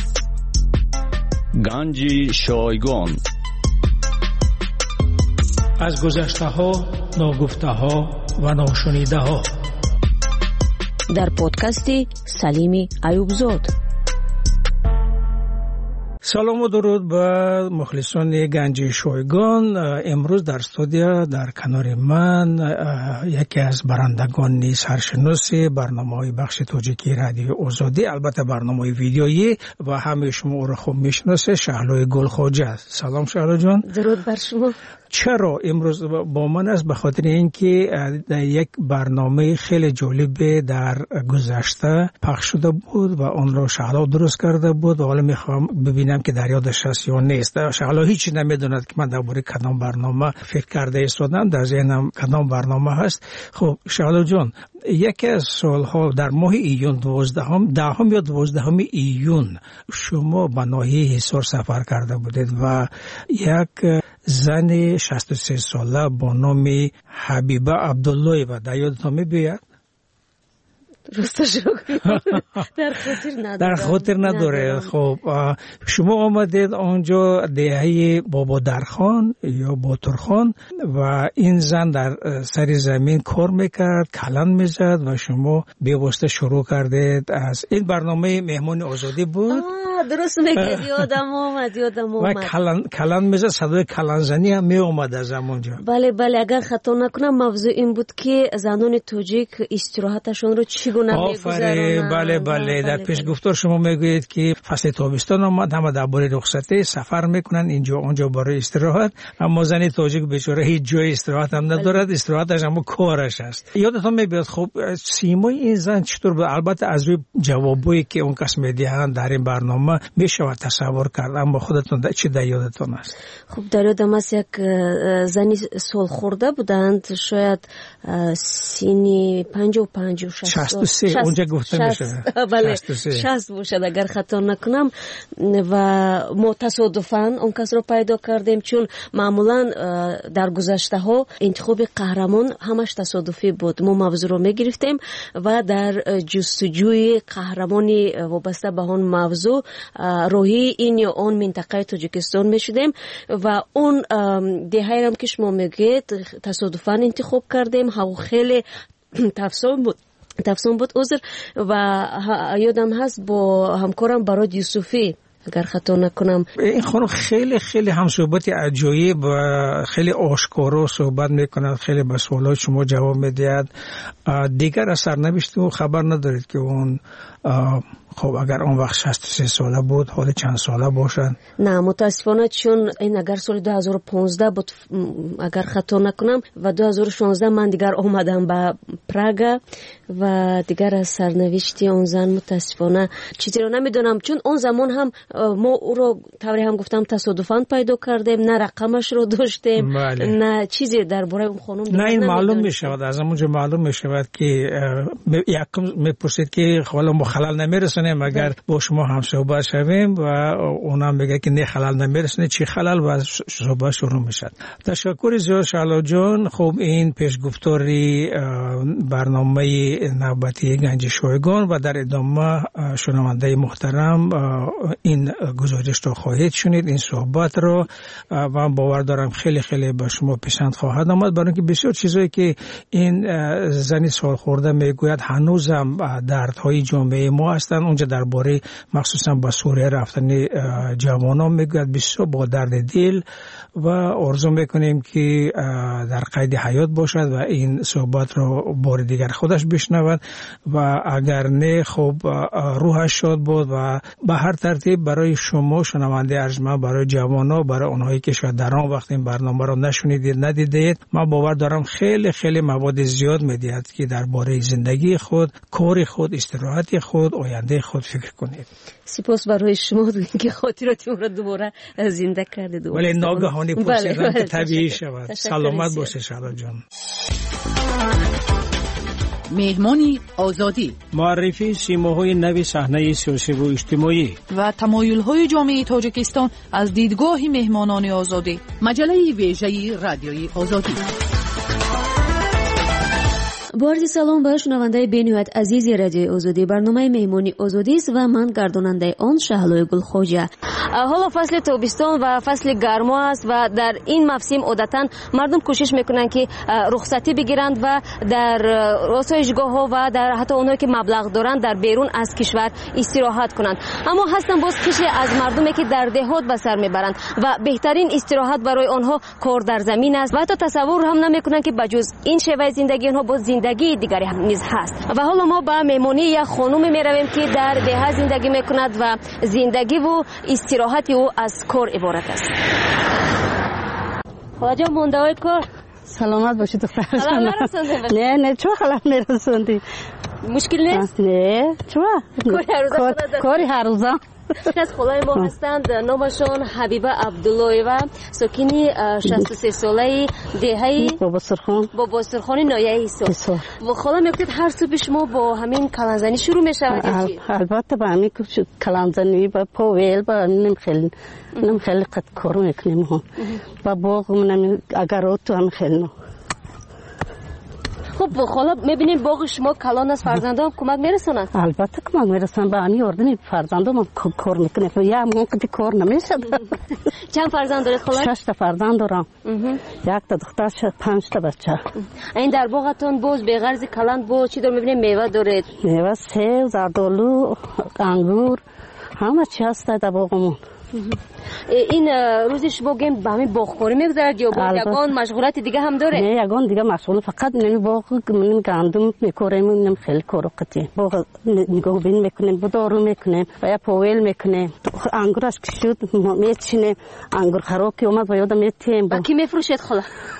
گنج شایگان از گذشته ها، ناگفته ها و ناشنیده ها در پادکست سلیم ایوبزاد. سلام و درود به مخلصان گنج شایگان. امروز در استودیو در کنار من یکی از برندگان سرشناس برنامه‌های بخش تاجیکی رادیو آزادی، البته برنامه ویدیویی و همه شما او را خوب میشناسه، شهلا گلخواجه است. سلام شهلا جان. درود بر شما. چرا امروز با من است؟ به خاطر اینکه یک برنامه خیلی جالب در گذشته پخش شده بود و آن را شهلا درست کرده بود و حالا میخوام ببینم که در یادش هست یا نیست. شهلا هیچی نمیدوند که من درباره کدام برنامه فکر کرده ایستادم، در ذهنم کدام برنامه هست. خب شهلا جان، یکی از سالها در ماه ایون 10 یا 12 ایون شما به ناحیه حصار سفر کرده بودید و یک زن 63 ساله با نام حبیبه عبدالله و در یادتان می‌بیاد؟ درستش رو در خاطر نداره. خب شما آمدید آنجا دهه بابا درخان یا باترخان و این زن در سر زمین کار میکرد، کلان میزد و شما بیواسطه شروع کردید. از این برنامه مهمان آزادی بود. درست میگید، یادم اومد. و کلان میزد، صدای کلان زنی هم می اومد از همونجا. بله، اگر خطا نکنم موضوع این بود که زنان تاجیک استراحتشون رو چی چگونه میگذرونن؟ بله در پیش گفتار شما میگویید که فصل تابستان آمد، همه درباره رخصتی سفر میکنن اینجا اونجا برای استراحت، اما زن تاجیک بیچاره هیچ جای استراحت هم ندارد، استراحتش هم کارش است. یادتون میاد خب سیمای این زن چطور بود؟ البته از روی جوابایی که اون کس میدهند در این برنامه میشود تصور کرد، اما خودتون چی در یادتون است؟ خب در یادم است یک زنی سال خورده بودند، شاید سینی 55 و 63 اونجا گفته میشه. بله 60 باشد اگر خطا نکنم. و ما تصادفاً اون کس رو پیدا کردیم، چون معمولا در گذشته ها انتخاب قهرمان همش تصادفی بود. ما موضوع رو میگرفتیم و در جستجوی قهرمانی وابسته به اون موضوع روحی این یا اون منطقه تاجیکستان میشدیم و اون دهه هم که شما میگید تصادفاً انتخاب کردیم. هوا خیلی تفسون بود عذر. و یادم هست با همکارم براد یوسفی اگر خطا نکنم، این خانم خیلی خیلی هم صحبت عجایب و خیلی آشکارا صحبت میکند، خیلی به سوالات شما جواب میدهد. دیگر از سرنوشت او خبر ندارید که اون خب اگر اون وقت 63 ساله بود حالا چند ساله باشد؟ نه متاسفانه، چون این اگر سال 2015 بود اگر خطا نکنم و 2016 من دیگر آمدم به پراگ و دیگر از سرنوشتی اون زن متاسفانه چیزی رو نمیدونم، چون اون زمان هم ما او رو طوری هم گفتم تصادفاً پیدا کردیم، نه رقمش رو داشتیم نه چیزی درباره اون خانم. نه این معلوم میشود، از همونجا معلوم میشود که یکم میپرسید که حالا ما خلل نمیرسونیم اگر با شما هم صحبت شویم و اونم میگه که نه خلل نمیرسونه، چی خلل و صحبت شروع میشد. تشکر زیاد شعلا جان. خب این پیشگفتاری برنامه نوبتی گنج شایگان و در ادامه شنونده محترم این گزارش رو خواهید شنید، این صحبت رو، و باور دارم خیلی خیلی به شما پسند خواهد آمد، برای اینکه بسیار چیزایی که این زنی سال خورده میگوید هنوزم دردهای جامعه ما هستند. اونجا درباره مخصوصا با سوریه رفتن جوانان میگوید بسیار با درد دل و آرزو میکنیم که در قید حیات باشد و این صحبت رو بار دیگر خودش بشنود و اگر نه خب روحش شاد بود. و به هر ترتیب برای شما شنونده ارجمند، برای جوانان، برای اونهایی که شاید در آن وقت این برنامه رو نشنیدید ندیدید، من باور دارم خیلی خیلی مواد زیاد میدهد که درباره زندگی خود، کار خود، استراحت خود، آینده خود فکر کنید. سپاس برای شما که خاطراتم رو دوباره زنده کردید. ولی ناگهانی پرسیدم که طبیعی شود. سلامت باشه شعلا جان. مهمانی آزادی، معرفی سیماهای نو صحنه سیاسی و اجتماعی و تمایل‌های جامعه تاجیکستان از دیدگاه مهمانان آزادی. مجله ویژه رادیوی آزادی. با عرض سلام به شنونده بین‌نهایت عزیز رادیوی آزادی. برنامه مهمانی آزادی است و من گرداننده آن شهلای گلخوجه. حالا فصل تابستان و فصل گرما است و در این موسم عادتاً مردم کوشش میکنن که رخصتی بگیرند و در آسایشگاه‌ها و در حتی اونایی که مبلغ دارند در بیرون از کشور استراحت کنند. اما هستن باز قشری از مردمی که در دهات به سر میبرند و بهترین استراحت برای آنها کار در زمین است و حتی تصور هم نمیکنن که بجز این شیوه زندگی آنها باز زندگی دیگری هم نیز هست. و حالا ما به مهمانی یک خانم میرویم که در ده زندگی میکند و زندگی و استراحت او از کار عبارت است. خواجه مونده های کار سلامت باشید دختر. خلال نرسونده؟ نه چرا خلال نرسوندی؟ مشکل نیست؟ نه چرا؟ کاری هر روزه. از خلای ما هستند، نامشان حبیبه عبدالله و ساکنی 63 ساله دهه بابا سرخان نایه ایسا. و خلا میگوید هر صبح شما با همین کلانزنی شروع میشود؟ البته با همین کلانزنی با پاویل با نمیخیلی قد کارو میکنیم با باغ اگر تو هم خیلی. خب خالا میبینیم باغ شما کلان است، فرزندان کمک میرسونن؟ البته کمک میرسونن، با همین اردنی فرزندان هم کار میکنه. یا همون قدی کار نمیشه. چند فرزند دارید خالا؟ 6 تا فرزند دارم. 1 تا دختر 5 تا بچه. این در باغتون باز به غرض کلان با چی دار میبینیم؟ میوه دارید؟ میوه سیب، زردآلو، انگور، همه چی هست در باغمون. این روز شما گیم با همین باغکاری میگذرد یا با یگان مشغولات دیگه هم داره؟ نه یگان دیگه مشغول فقط نمی باغ من گندم میکاریم نمی خیلی کارو قطعی باغ نگاه بین میکنیم دارو میکنیم و یا پویل میکنیم انگورش کشید میچینیم انگور خراب که اومد و یادم میتیم با کی میفروشید خلا؟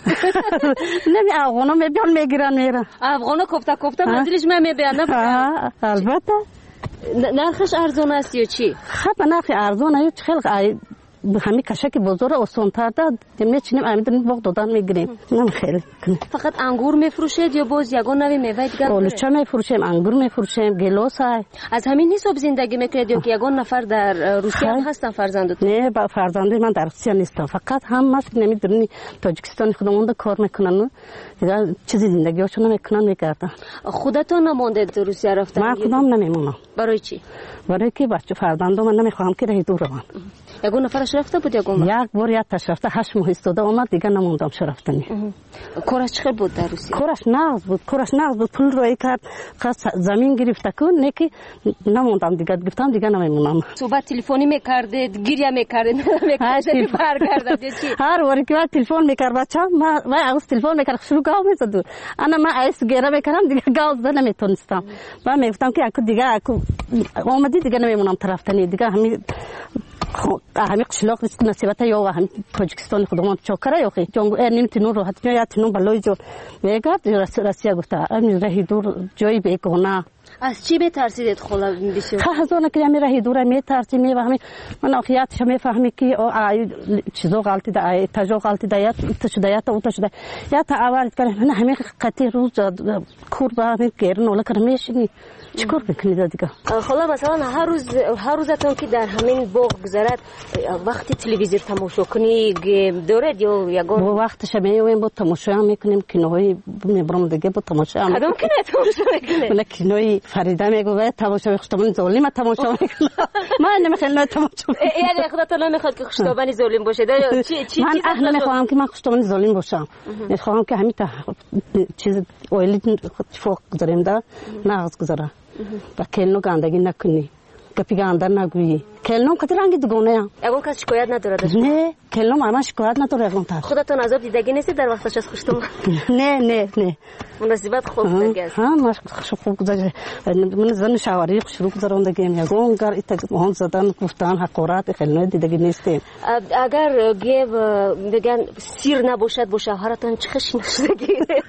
نمی افغانا میبیان میگیرن میرن افغانا کوفته منزلش میبیان البته نرخش ارزون است یا چی؟ خب نرخ ارزون است خیلی همین کشک بزرگ آسان‌تر داد میچینیم امیدن باغ دادن میگیریم نم خیلی فقط انگور میفروشید یا باز یگان نوی میوه دیگه اولچه میفروشیم انگور میفروشیم گیلاس های از همین حساب زندگی میکنید یا که یگان نفر در روسیه هستن فرزندت؟ نه با فرزندی من در روسیه نیستم فقط هم ماست نمیدونی تاجیکستان خودمون کار میکنن دیگه چیزی زندگیشون نمیکنن میگردن خودتون نموندید روسیه رفتن؟ من خودم نمیمونم برای چی؟ برای که بچه فرزندم من نمیخوام که راه دور روم یگان نفرش رفته بود یگان یک بار یک رفته 8 ماه استاده اومد دیگه نموندم رفتنی کارش چقدر بود در روسیه؟ کارش نغز بود پول روی کرد زمین گرفته کن نکی نموندم دیگه گفتم دیگه نمیمونم صحبت تلفنی میکردید گریه میکردید برگردید چی هر وقتی که تلفن میکرد بچه‌م من از تلفن میکرد شروع گاو میزد انا من ایس گریه میکردم دیگه گاو زدن نمیتونستم من میگفتم که اكو دیگه اكو اومدی دیگه نمیمونم رفتنی دیگه همین قشلاق نیست نصیبت یا هم تاجیکستان خودمون چاکره یا خی جنگ نمیتونن راحت یا تنون بالای جو میگفت روسیه گفته امیر راه دور جایی بگونه از چی میترسید خلا بسیار هزونه که امیر راه دور میترسی میفهمی من آخیاتش میفهمی که چیزا غلطی ده تجا غلطی ده تشدایت او تشدای یا تا اول کنه من همین قطعی روز کور با گرن ولا کرمیشنی چیکار بکنید دیگه خلا مثلا هر روزتون که در همین باغ گذرد وقتی تلویزیون تماشا کنی دارد یا یگان وقتش میایم با تماشا میکنیم کینوهای میبرم دیگه با تماشا کدوم کینه تماشا میکنه من کینوی فریدا میگه تماشا خشتمن ظالم تماشا میکنه من نمیخوام تماشا یعنی خودتون نمیخواد که خشتمن ظالم باشه چی من اهل نمیخوام که من خشتمن ظالم باشم میخوام که همین چیز اویلی فوق گذاریم دا ناز گذاره و کلنو گندگی نکنی گپی گندر نگویی کلنو کتی رنگی دگونه یا اگون کس شکایت نداره نه کلنو ما شکایت نداره اگون تر خودتون عذاب دیدگی نیستید در وقتش از خشتم نه مناسبت خوب دیگه ها ما خوب گذاشت من زن شواری شروع کردم دیگه میگم گر ایت مهم زدن گفتن حقارت کلنو دیدگی نیست اگر گیو بگن سیر نباشد با شوهرتون چه خشی نشدگی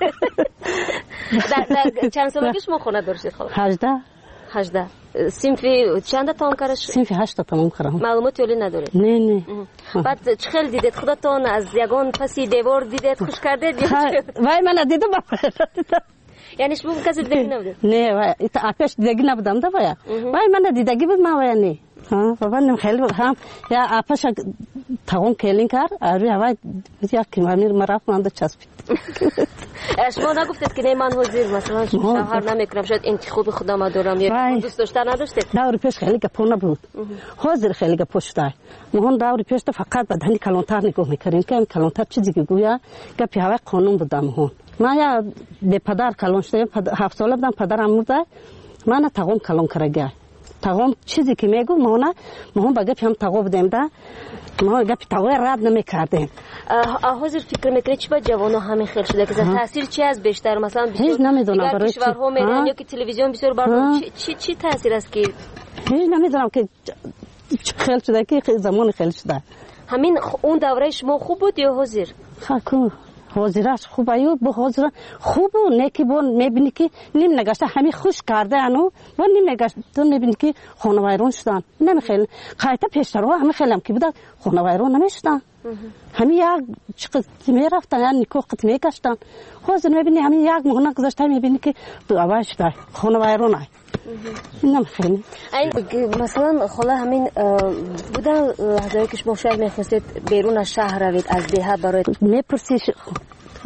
در چند سالگی شما خونه داشتید خاله 18 صنفی چند تا کارش صنفی 8 تمام کردم معلومات ولی نداره نه بعد چه خیلی دیدید خودتون از یگان پسی دیوار دیدید خوش کردید وای من دیدم یعنی شما کسی دیدگی نبود نه وای آتش دیدگی نبودم دا وای من دیدگی بود ما وای نه ها بابا نم خیلی هم یا آتش تاون کلین کار آره وای یا کی مرا فهمید چسبید شما نگفتید که نه من حاضر مثلا شوهر نمیکنم شاید انتخاب خودم دارم یا دوست داشتن نداشتید داوری پیش خیلی گپونه بود حاضر خیلی گپشتای مون داوری پیش فقط بدنی کلانتر نگاه میکردیم که کلانتر چیزی که گویا گپی هوا قانون بودم هون ما یا به پدر کلان شدم 7 ساله بودم پدرم مرده من تاون کلان کرده تاون چیزی که میگم مون بگه هم تاو بودم دا ما گپی تاو رد نمیکردیم حاضر فکر میکنید چی با جوانو همین خیلی شده که تاثیر چی از بیشتر مثلا هیچ نمیدونم برای کشورها میرن یا که تلویزیون بسیار برنامه چی تاثیر است که هیچ نمیدونم که خیلی شده که زمان خیلی شده همین اون دوره شما خوب بود یا حاضر خاکو حاضرش خوب ایو به حاضر خوب نه که بون میبینی که نیم نگاشته همین خوش کرده انو و نیم نگاشته تو میبینی که خانوایرون شدن نمیخیل قایتا پیشترو همه خیلم که بود خانوایرون نمیشدن همین یک چقدر میرفتن یا نیکو قط میکشتن حاضر میبینی همین یک مهنه گذاشته میبینی که دو اول شده خانوایرون ای نمیخیل مثلا خاله همین بودن لحظه‌ای که شما شاید میخواستید بیرون از شهر روید از دیه برای میپرسی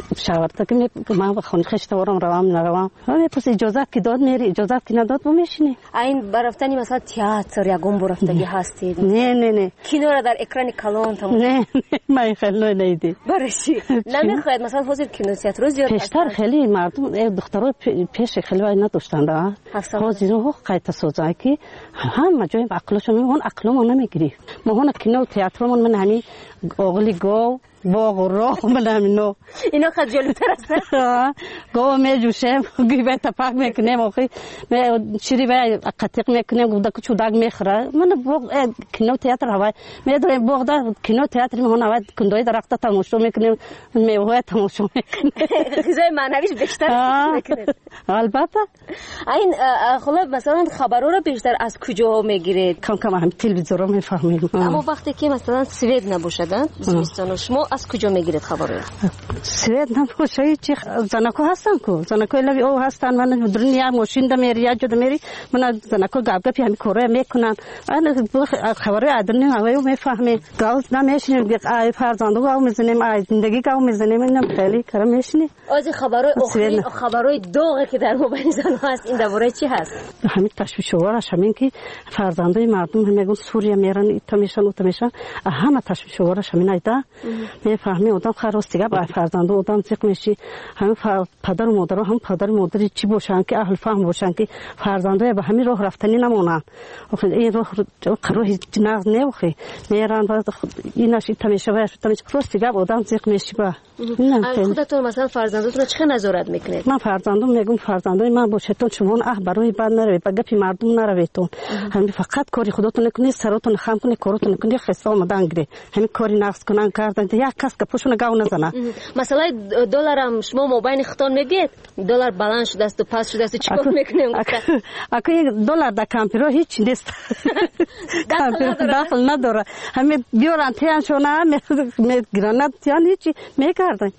شاورتا که من به خونه خشتوارم روام نروام میپرس اجازه کی داد میری اجازه کی نداد و میشینی این برفتنی مثلا تئاتر یا گم برفتگی هستید نه کینو را در اکران کلان تمام نه من خیلی نیدی برای چی نمیخواید مثلا حضور کینو تئاتر رو زیاد پیشتر خیلی مردم دخترها پیش خیلی وای نداشتن دا حاضر رو قایت سوزای کی همه جای عقلشون اون عقلمون نمیگیری ما هون کینو تئاترمون من همین اوغلی گو باغ و راه منو اینا خیلی جلوتر است گو میجوشم گیبه تپاک میکنم آخی شیری و قطیق میکنم گودا کچو داغ میخوره من باغ کینو تئاتر هوای میدارم باغ دا کینو تئاتر میهون هوای کندوی درخت تماشا میکنم میوه تماشا میکنم چیزای معنویش بیشتر میکنه البته این خلا مثلا خبرها رو بیشتر از کجا میگیرید کم هم تلویزیون رو میفهمیم اما وقتی که مثلا سوئد نباشدن زمستان شما از کجا میگیرید خبر رو؟ سوئد نباشه چی زنکو هستن کو زنکو لبی او هستن من دنیا ماشین د میری یا جد میری من زنکو گابگپی همین کاره میکنن من خبر ادرنی هوای میفهمی گاز نمیشنیم ای فرزندو گاو میزنیم ای زندگی گاو میزنیم اینم خیلی کار میشنی از خبرای خبرای دوغه که در موبایل زن هست این درباره چی هست همین تشویش ورش همین که فرزندای مردم میگن سوریه میرن ایتا میشن اوتا میشن همه تشویش ورش همین ایدا میفهمی آدم خراستی با فرزند آدم زیق میشی همین پدر و مادر هم پدر و مادری چی باشن که اهل فهم باشن که فرزندای به همین راه رفتنی نمونن این راه ناز نمیخوی میرن بعد ایناش تمیشه باش تمیشه راستی با آدم زیق میشی با خودتون مثلا فرزنداتون چه نظارت میکنید من فرزندم میگم فرزندای من باشتون شما برای بعد نروید با گپی مردم نرویدتون همین فقط کاری خودتون نکنید سراتون خام کنید کارتون کنید خسته آمدن گیری همین کاری نقص کنن کردن یک کس که پوشونه گاو نزنه مثلا دلار هم شما موبایل خودتون میگید دلار بالانس شده است و پاس شده است چیکار میکنیم اگه یک دلار در کامپیوتر هیچ نیست کامپیوتر داخل نداره همین بیارن تیان شونه میگیرن تیان هیچی میکردن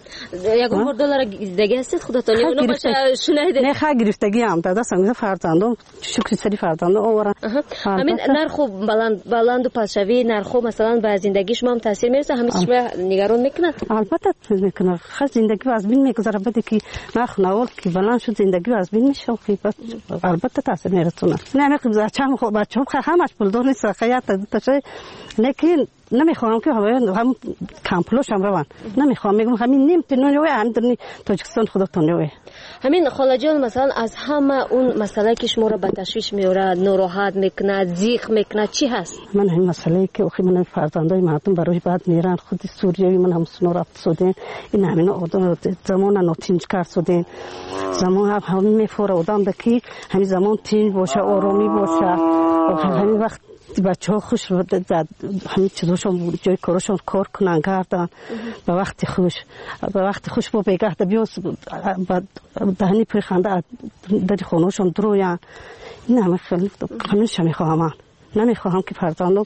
یک بار دلار دیگه است خودتون اونو باشه شنیده نه خا گرفتگی هم دادا سنگ فرزندم شکر سری فرزندم اورا همین نرخ بلند و پاسشوی نرخ مثلا به زندگی شما هم تاثیر میرسه همین شما نگران میکنه البته میکنه خاص زندگی از بین میگذره بعد که نرخ نور که بلند شد زندگی از بین میشه البته تاثیر میرسونه نه میگم بچه‌م خب بچه‌م همش پول دار نیست خیاط تاشه لیکن نمیخوام که هم کامپلوش هم روان نمیخوام میگم همین نیم تنوی هم در تاجیکستان خودتون نوی همین خاله جان مثلا از همه اون مسئله که شما رو به تشویش میاره ناراحت میکنه زیق میکنه چی هست من همین مسئله که اخی من فرزندای مردم برای بعد میرن خود سوریوی من هم رفت شدن این همین آدم زمان ناتینج کرد شدن زمان هم میفوره آدم دکی همین زمان تین باشه آرامی باشه همین وقت بچه ها خوش همین چیزاشون جای کارشون کار کنن کردن به وقت خوش با بگه ده بیان دهنی پوی خنده در خونهشون درویان این همه خیلی همیشه میخواهم نمیخواهم که فرزندم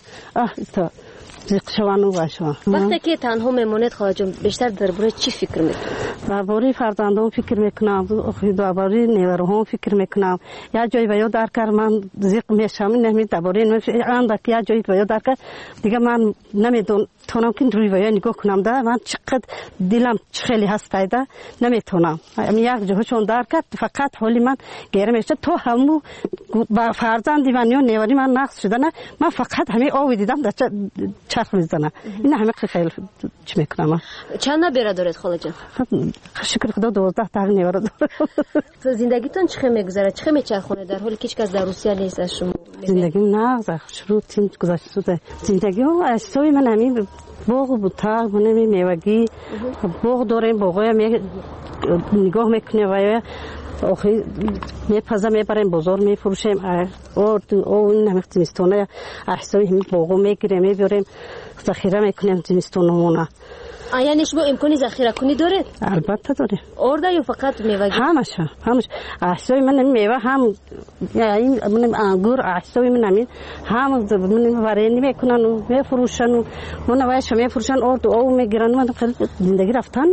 زیقشوانو باشه وقتی که تنها میمونید خواهد جون بیشتر درباره چی فکر میکنید؟ درباره فرزندان فکر میکنم درباره نیروهم فکر میکنم یا جایی باید درکار من زیق میشم نمیدونم درباره اندکی یا جایی باید درکار دیگه من نمیدونم تونم که روی ویا نگاه کنم ده من چقدر دلم خیلی هسته ده نمیتونم یک جهشون درکت فقط حالی من گیره میشه تو همو فرزندی من یا نیوری من نقص شده نه من فقط همین آوی دیدم در چرخ میزنه این همه خیلی چی میکنم چند نبیره دارید خاله جان؟ شکر خدا 12 تا نیوره داره تو زندگیتون چه میگذره چه میچرخونه در حالی که هیچ کس در روسیه نیست از شما زندگیم نه شروع تیم گذشته شده زندگیم اصلی من همین باغ و بوتق منمی میوگی باغ داریم باغای نگاه میکنه و آخی میپزه میبریم بازار میفروشیم او این همه زمستانه احسایی همین باغو میگیریم میبریم ذخیره میکنیم زمستانمونه یعنی شما امکانی ذخیره کنی داره؟ البته داره ارده یا فقط میوه؟ همش احسای من میوه هم این من انگور احسای من همین هم من ورینی میکنن و میفروشن و من وایش میفروشن ارد او میگیرن من خیلی زندگی رفتن میگیره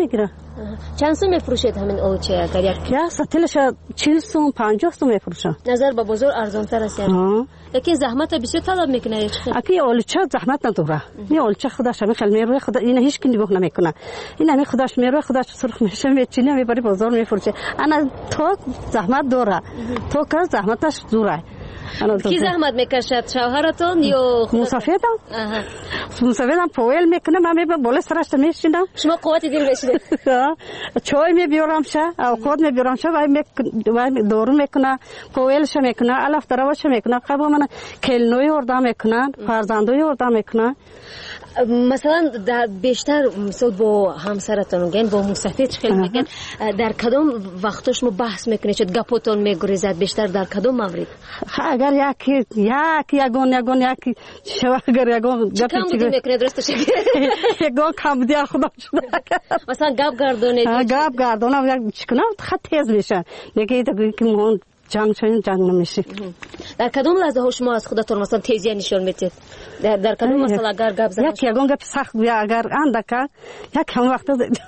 چند سو میفروشید همین اولچه؟ اگر یک سطلش 40 سوم 50 سوم میفروشم. نظر به بازار ارزان تر است. یکی زحمت بسیار طلب میکنه. اکی اولچه زحمت نداره. این اولچه خودش همین خیلی میروه خدا این هیچ کی نگاه نمیکنه. این همین خودش میروه خودش سرخ میشه میچینه میبری بازار میفروشه. انا تو زحمت داره. تو کار زحمتش دوره. کی زحمت میکشد؟ شوهرتون یا مسافرم؟ مسافرم پویل میکنه من میبرم بالا سرش میشینم. شما قوت دل بشید. چای میبیارم شه اوقات میبیارم شه و دورو میکنه پویلش میکنه الف دروش میکنه قبل من کلنوی وردا میکنن فرزندوی وردا میکنن. مثلا در بیشتر مثلا با همسرتون میگن با مسافرت خیلی میگن در کدام وقتا شما بحث میکنید چه گپاتون میگریزد بیشتر در کدام مورد؟ اگر یکی شو اگر یگون کم بودی میکنه درست شد یگون کم بودی خدا مثلا گپ گردونه یک چکنم خط تیز میشه نگه که مون جنگ نمیشه. در کدام لحظه ها شما از خودتون مثلا تیزی نشون میدید؟ در کدام مثلا اگر گپ زدن یگون گپ سخت بیا اگر اندکه یک هم وقت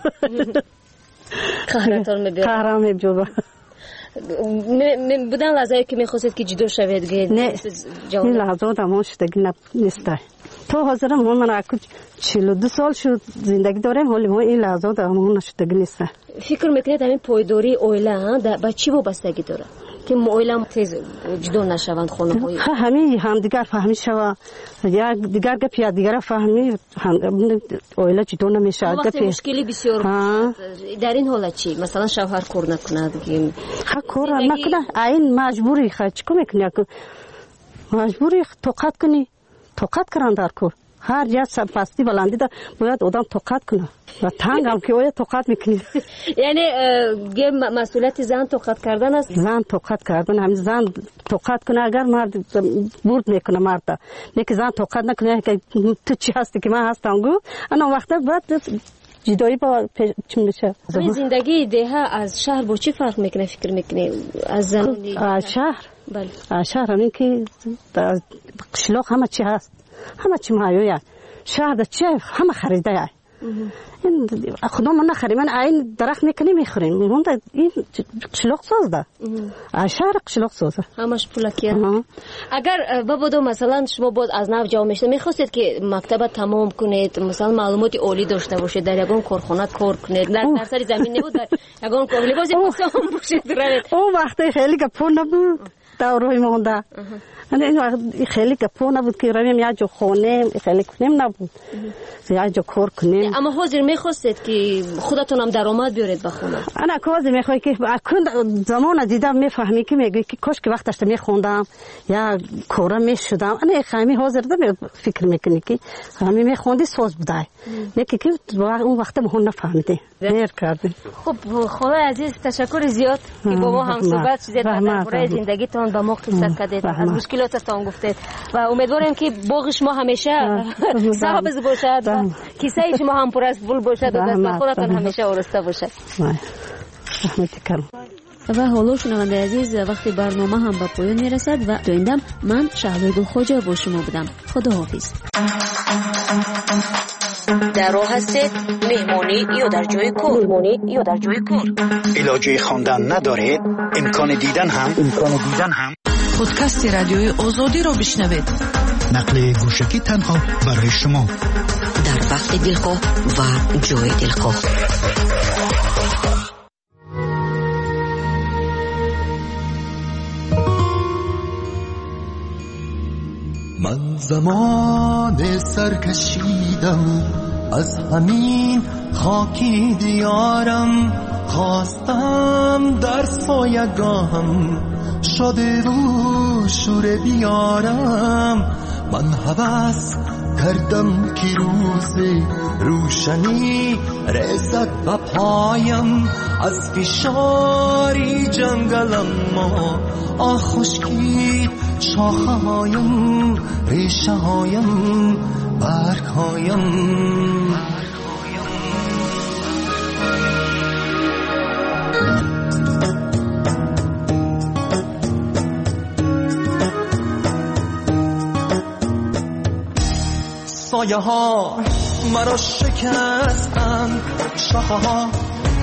قهرتون میبیاره بودن لحظه که میخواستید که جدا شوید؟ نه این لحظه دمون شدگی نیست. تو حاضرم من اکو 42 سال شد زندگی دارم ولی ما این لحظه دمون شدگی نیست. فکر میکنید همین پایداری اویله با چی وابستگی داره که اویله تیز جدا نشوند خانم‌ها؟ همین هم دیگر فهمی شوا یا دیگر گپ یا دیگر فهمی اویله جدا نمیشه. وقتی مشکلی بسیار در این حالت چی؟ مثلا شوهر کار نکنه دیگه کار نکنه این مجبوری چیکار میکنی؟ مجبوری توقت کنی توقت کردن در کار هر جا سرپستی بلندی دا باید آدم توقت کنه و تنگ هم که باید توقت میکنی. یعنی مسئولیت زن توقت کردن است؟ زن توقت کردن همین زن توقت کنه اگر مرد برد میکنه مرد نه که زن توقت نکنه که تو چی هستی که من هستم گو انا وقتا باید جدایی با چی میشه. این زندگی دیها از شهر با چی فرق میکنه فکر میکنی؟ از زنانی شهر؟ بله شهر همین که قشلاق همه چی هست همه چی مایویه شهر ده چه همه خریده یه این خدا من نخریم من این درخت میکنی میخوریم این قشلاق ساز ده شهر قشلاق سازه همش پولکیه. اگر بابا مثلا شما بود از نو جا میشته میخواستید که مکتب تمام کنید مثلا معلومات عالی داشته باشید در یگان کارخانه کار کنید در سر زمین نبود در یگان کار لباسی پسام باشید اون وقتی خیلی گپو نبود دوروی مونده این خیلی گپو نبود که رویم یا جو خونه خیلی کنیم نبود یا جو کار کنیم. اما حاضر میخواستید که خودتون هم درآمد بیارید به خونه؟ انا حاضر میخوای که اکن زمان دیدم میفهمی که میگی که کاش که وقتش میخوندم یا کارا میشدم انا خیلی حاضر دم فکر میکنی که همین میخوندی ساز بودای نه که اون وقت ما نفهمیدی دیر کردی. خب خدای عزیز تشکر زیاد که با ما هم صحبت شدید درباره زندگیتون با ما قصه کردید از مشکلاتتون گفتید و امیدوارم که باغ شما همیشه سبز باشد و کیسه شما هم پر از پول باشد و دست خودتون همیشه آراسته باشد. و حالا شنونده عزیز وقتی برنامه هم به پایان میرسد و دویندم من شهلوی گلخوجه با شما بودم. خداحافظ. در راه هستید مهمانی یا در جای کار علاجه خواندن ندارید امکان دیدن هم پادکست رادیوی آزادی را بشنوید. نقل گوشکی تنها برای شما در وقت دلخواه و جای دلخواه. من زمان سرکشیدم از همین خاکی دیارم خواستم در سایگاهم شده رو شور بیارم من هوس کردم که روز روشنی رسد و پایم از فشاری جنگلم ما خشکی شاخه هایم ریشه هایم برگ هایم سایه ها مرا شکستند شاخه ها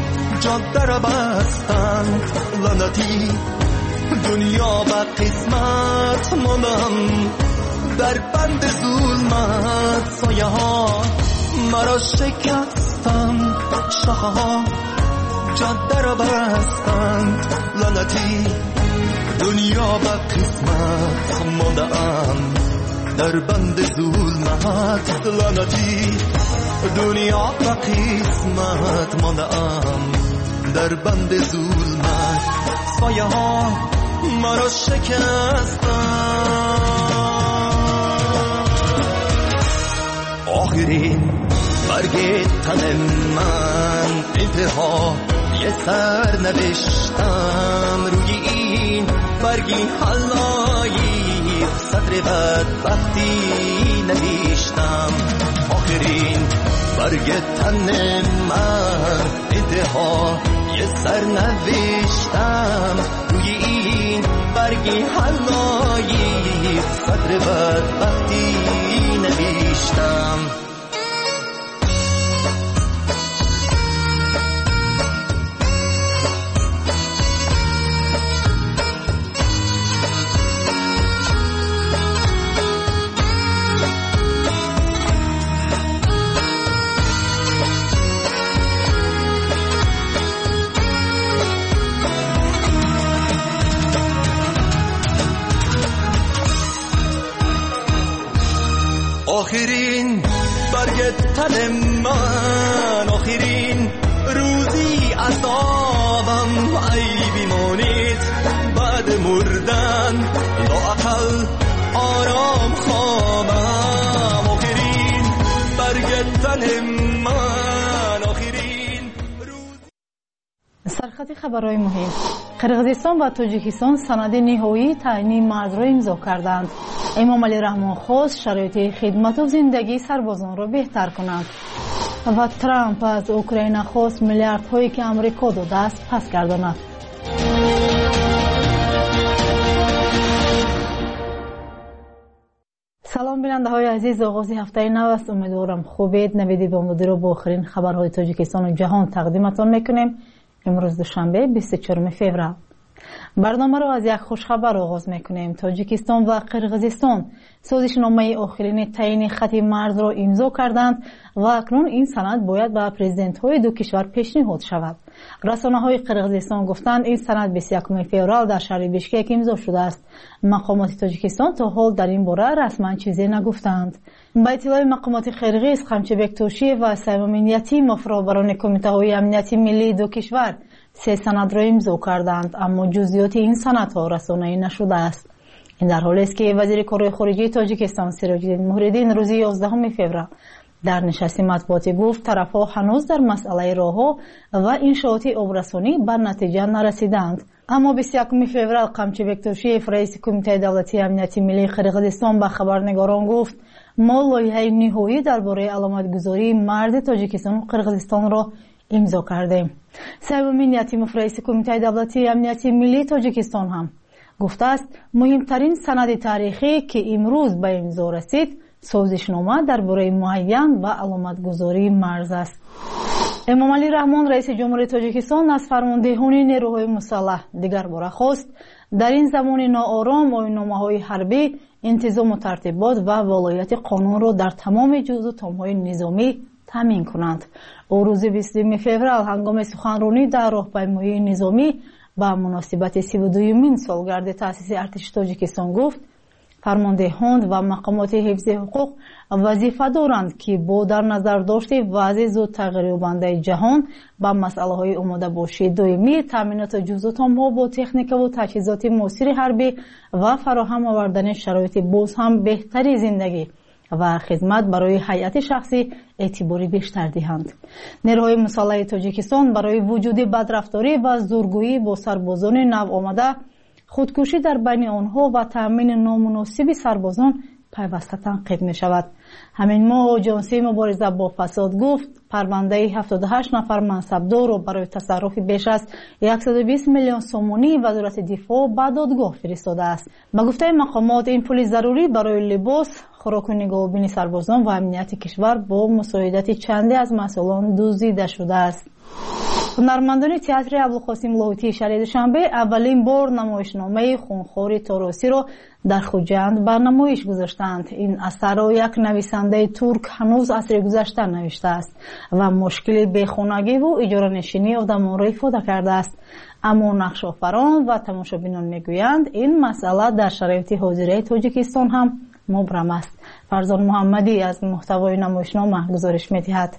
جاده را بستند لعنتی دنیا به قسمت ماندم در بند ظلمت سایه ها مرا شکستند شاخه ها جاده را بستند لعنتی دنیا به قسمت ماندم در بند ظلمت لعنتی دنیا به قسمت ماندم در بند ظلمت سایه ها مرا شکستند آخرین برگ تن من انتها یه سر نوشتم روی این برگی حلایی سطر بدبختی نوشتم آخرین برگ تن من انتها یه سر نوشتم روی این برگی حلایی سطر بدبختی نوشتم آخرین برگ تن من آخرین روزی عذابم ای بیمانید بعد مردن لااقل آرام خوابم آخرین برگ تن من آخرین سرخط خبرهای مهم قرغیزستان و تاجیکستان سند نهایی تعیین مرز را امضا کردند. امام علی رحمان خواست شرایط خدمت و زندگی سربازان را بهتر کنند و ترامپ از اوکراین خواست میلیاردهایی که امریکا داده است پس گرداند. سلام بیننده های عزیز، آغاز هفته نو است. امیدوارم خوبید. نوید بامدادی را با آخرین خبرهای تاجیکستان و جهان تقدیمتان میکنیم. امروز دوشنبه 24 فوریه. برنامه را از یک خوشخبر آغاز میکنیم. تاجیکستان و قرغیزستان سازشنامه آخرین تعیین خط مرز را امضا کردند و اکنون این سند باید به پرزیدنت های دو کشور پیشنهاد شود. رسانه های قرغیزستان گفتند این سند 21 فوریه در شهر بیشکک امضا شده است. مقامات تاجیکستان تا حال در این باره رسما چیزی نگفتند. با اطلاع مقامات قرغیز، قمچبک توشی و سیومین یتیم فرابران کمیته های امنیتی ملی دو کشور 3 سند را امضا کردند، اما جزئیات این سندها رسانه‌ای نشده است. این در حالی است که وزیر کارهای خارجه تاجیکستان سیراج‌الدین موهردین روز 11 فوریه در نشست مطبوعاتی گفت طرف‌ها هنوز در مسئله راه‌ها و انشاءات آبرسانی به نتیجه نرسیدند. اما 21 فوریه قمچبک توشیف رئیس کمیته دولتی امنیتی ملی قرغیزستان به خبرنگاران گفت ما لایحه نهایی درباره علامتگذاری مرز تاجیکستان و قرغیزستان را امضا کردیم. سیومین یتیموف رئیس کمیته دولتی امنیتی ملی تاجیکستان هم گفته است مهمترین سند تاریخی که امروز به امضا رسید سازشنامه درباره معین و علامتگذاری مرز است. امام علی رحمان رئیس جمهوری تاجیکستان از فرماندهان نیروهای مسلح دیگر باره خواست در این زمان ناآرام آیین‌نامه‌های حربی انتظام و ترتیبات و ولایت قانون را در تمام جزء و تام‌های نظامی تامین کنند. او روز 22 فوریه هنگام سخنرانی در راهپیمایی نظامی با مناسبت 32مین سالگرد تأسیس ارتش تاجیکستان گفت فرماندهان و مقامات حفظ حقوق وظیفه دارند که با در نظر داشته وضع زود تغییر یابنده جهان با مسئله‌های آماده باشی دائمی، تامینات جزء و تام‌ها با تکنیک و تجهیزات معاصر حربی و فراهم آوردن شرایط باز هم بهتری زندگی و خدمت برای هیئت شخصی اعتباری بیشتر دهند. نیروهای مسلح تاجیکستان برای وجود بدرفتاری و زورگویی با سربازان نو آمده، خودکشی در بین آنها و تامین نامناسب سربازان پیوسته تنقید می شود. همین ماه آژانسی مبارزه با فساد گفت پرونده 78 نفر منصبدار را برای تصرف بیش از 120 میلیون سومانی وزارت دفاع به دادگاه فرستاده است. به گفته مقامات این پول ضروری برای لباس، خوراک و نگهبانی سربازان و امنیت کشور با مساعدت چندی از مسئولان دزدیده شده است. هنرمندان تئاتر ابوالقاسم لاهوتی شهر دوشنبه اولین بار نمایشنامه خونخوار تاراسی را در خوجند بر نمایش گذاشتند. این اثر را یک نویسنده ترک هنوز عصر گذشته نوشته است و مشکل بیخانگی و اجاره نشینی آدمان را ifade کرده است. اما نقش آفران و تماشابینان میگویند این مسئله در شرایط حاضره تاجیکستان هم مبرم است. فرزان محمدی از محتوای نمایشنامه گزارش می‌دهد.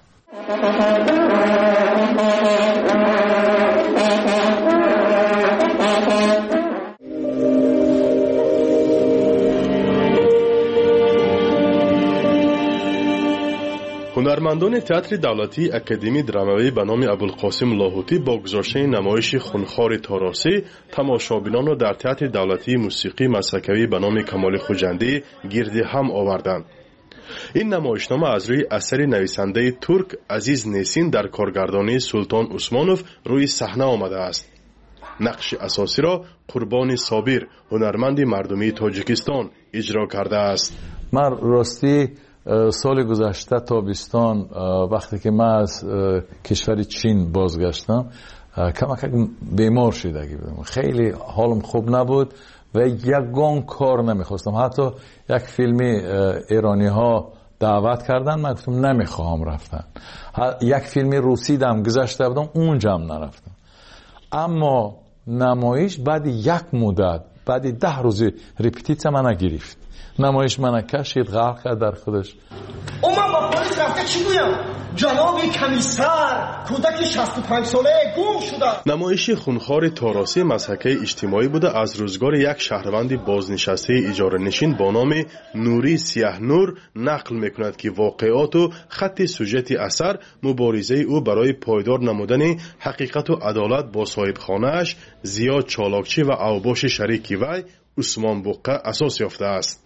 هنرمندان تئاتر دولتی اکادمی درامایی به نام ابوالقاسم لاهوتی با گذاشتن نمایش خونخوار تاراسی تماشابینان را در تئاتر دولتی موسیقی مسکوی به نام کمال خوجندی گرد هم آوردند. این نمایشنامه از روی اثر نویسنده ترک عزیز نیسین در کارگردانی سلطان عثمانوف روی صحنه آمده است. نقش اساسی را قربان صابر هنرمند مردمی تاجیکستان اجرا کرده است. من راستی سال گذشته تابستان وقتی که من از کشور چین بازگشتم کم بیمار شدگی بودم. خیلی حالم خوب نبود و یگان کار نمیخواستم. حتی یک فیلمی ایرانی ها دعوت کردن، من گفتم نمیخواهم رفتن. یک فیلمی روسی دم گذشته بودم، اونجا هم نرفتم. اما نمایش بعد یک مدت، بعد 10 روز ریپتیسیون من گرفت. نمایش من کشید، غرق کرد در خودش. من با پلیس رفته چی گویم؟ جناب کمیسر کودک 65 ساله گم شده. نمایش خونخوار تاراسی مسحکه اجتماعی بوده از روزگار یک شهروند بازنشسته اجاره نشین با نام نوری سیاهنور نقل میکند که واقعات و خط سوژت اثر مبارزه او برای پایدار نمودن حقیقت و عدالت با صاحب خانه‌اش زیاد چالاکچی و اوباش شریک وی عثمان بقه اساس یافته است.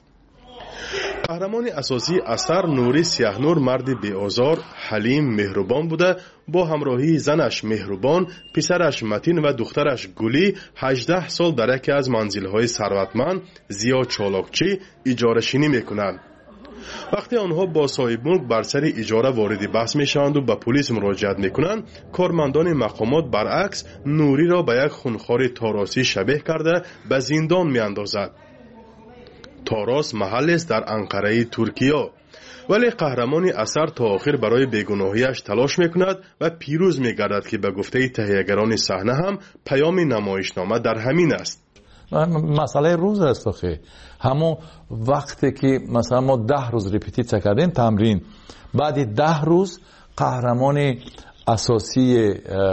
قهرمان اساسی اثر نوری سیاهنور مرد بی‌آزار، حلیم، مهربان بوده. با همراهی زنش مهربان، پسرش متین و دخترش گلی 18 سال در یکی از منزل‌های ثروتمند زیاد چالاکچی اجاره شینی می‌کنند. وقتی آنها با صاحب ملک بر سر اجاره وارد بحث می‌شوند و به پلیس مراجعت می‌کنند، کارمندان مقامات برعکس نوری را به یک خونخوار تاراسی شبیه کرده به زندان می‌اندازد. تاراس محل است در انقره ترکیه، ولی قهرمان اثر تا آخر برای بیگناهیش تلاش میکند و پیروز میگردد که به گفته تهیه‌گران صحنه هم پیام نمایشنامه در همین است. مسئله روز است آخه. همون وقتی که مثلا ما 10 روز ریپتیسیون کردیم تمرین، بعد 10 روز قهرمان اساسی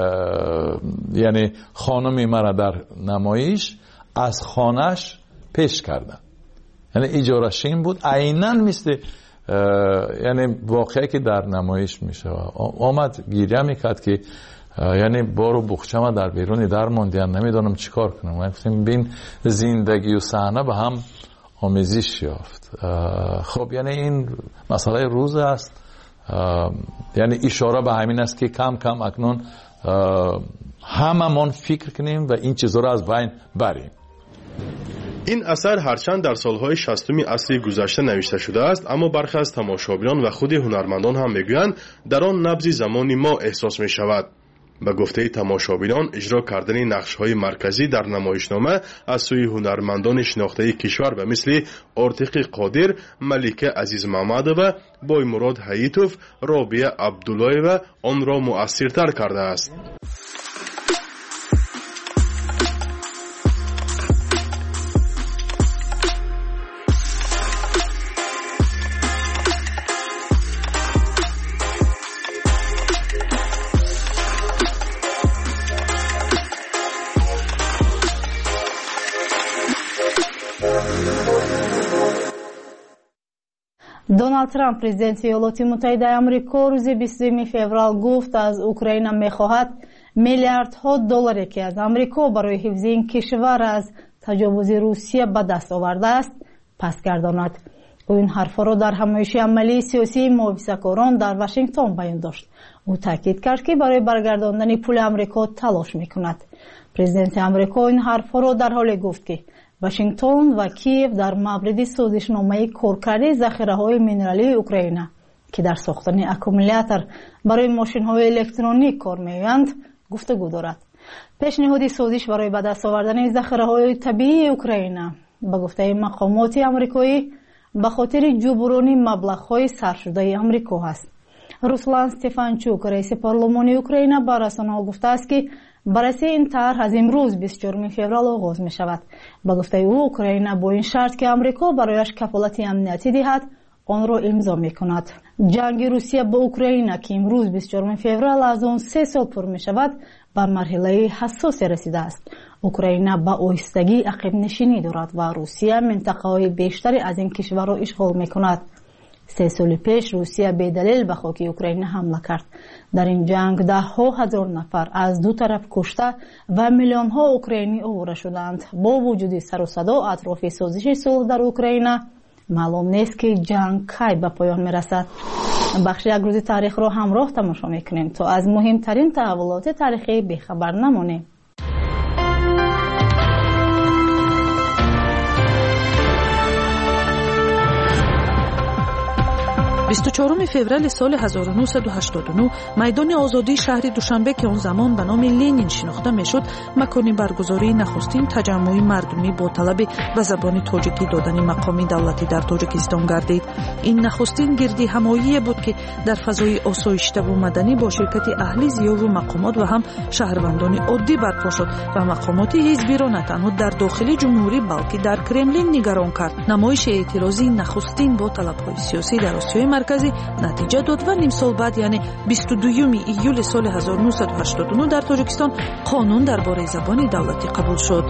یعنی خانم مرا در نمایش از خانهش پیش کردن. یعنی اجاره شین بود عیناً مثل یعنی واقعی که در نمایش میشه. آمد گریه میکرد که یعنی بارو بخچه در بیرونی در موندین، نمیدونم چیکار کنم. من گفتم بین زندگی و صحنه به هم آمیزش یافت. خب یعنی این مسئله روز است. یعنی اشاره به همین است که کم کم اکنون هممون فکر کنیم و این چیزها را از بین بریم. این اثر هرچند در سالهای 60 عصر گذشته نوشته شده است، اما برخی از تماشابینان و خود هنرمندان هم میگویند در آن نبض زمانی ما احساس می شود. به گفته تماشابینان اجرا کردن نقش‌های مرکزی در نمایشنامه از سوی هنرمندان شناخته کشور به مثل آرتق قادر، ملکه عزیز محمدova، بای مراد حییتوف، رابعه عبداللهی‌وا آن را مؤثرتر کرده است. دونالد ترامپ پرزیدنت ایالات متحده آمریکا روز 20 فوریه گفت از اوکراین میخواهد میلیاردها دلاری که از آمریکا برای حفظ این کشور از تجاوز روسیه به دست آورده است پس گرداند. او این حرف را در همایش عملی سیاسی محافظه‌کاران در واشنگتن بیان داشت. او تاکید کرد که برای برگرداندن پول آمریکا تلاش میکند. پرزیدنت آمریکا این حرف را در حالی گفت که واشنگتن و کیف در مورد سازشنامه کارکرد ذخیره‌های مینرالی اوکراین که در ساختن اکومولاتور برای ماشین‌های الکترونیک کار می‌کنند گفتگو دارد. پیشنهاد سازش برای به دست آوردن ذخیره‌های طبیعی اوکراین به گفته مقامات آمریکایی به خاطر جبران مبلغ‌های سرشده آمریکا است. روسلان استفانچوک رئیس پارلمان اوکراین به رسانه‌ها گفته است که بررسی این طرح از امروز 24 فوریه آغاز می شود. به گفته او اوکراین با این شرط که آمریکا برایش کفالت امنیتی دهد آن را امضا می کند. جنگ روسیه با اوکراین که امروز 24 فوریه از آن 3 سال پر می شود به مرحله حساس رسیده است. اوکراین با آهستگی عقب نشینی دارد و روسیه منطقه‌های بیشتری از این کشور را اشغال می کند. 3 سال پیش روسیه به دلیل به خاک اوکراین حمله کرد. در این جنگ ده هزار نفر از دو طرف کشته و میلیون ها اوکراینی آواره شدند. با وجود سر و صدا اطراف سازش صلح در اوکراین معلوم نیست که جنگ کی به پایان میرسد. بخش یک روز تاریخ را همراه تماشا میکنیم تا از مهمترین تحولات تاریخی بیخبر نمانیم. 24 فوریه سال 1989 میدان آزادی شهر دوشنبه که اون زمان به نام لنین شناخته میشد مکان برگزاری نخستین تجمع مردمی با طلب به زبان تاجیکی دادن مقام دولتی در تاجیکستان گردید. این نخستین گردی همایی بود که در فضای آسایشته و مدنی با شرکت اهل زیاد و مقامات و هم شهروندان عادی برپا شد و مقامات حزبی را نه تنها در داخل جمهوری بلکه در کرملین نگران کرد. نمایش اعتراضی نخستین با طلب‌های سیاسی در آسیای مرکزی نتیجه داد و نیم سال بعد یعنی 22 ایول سال 1989 در تاجیکستان قانون درباره زبان دولتی قبول شد.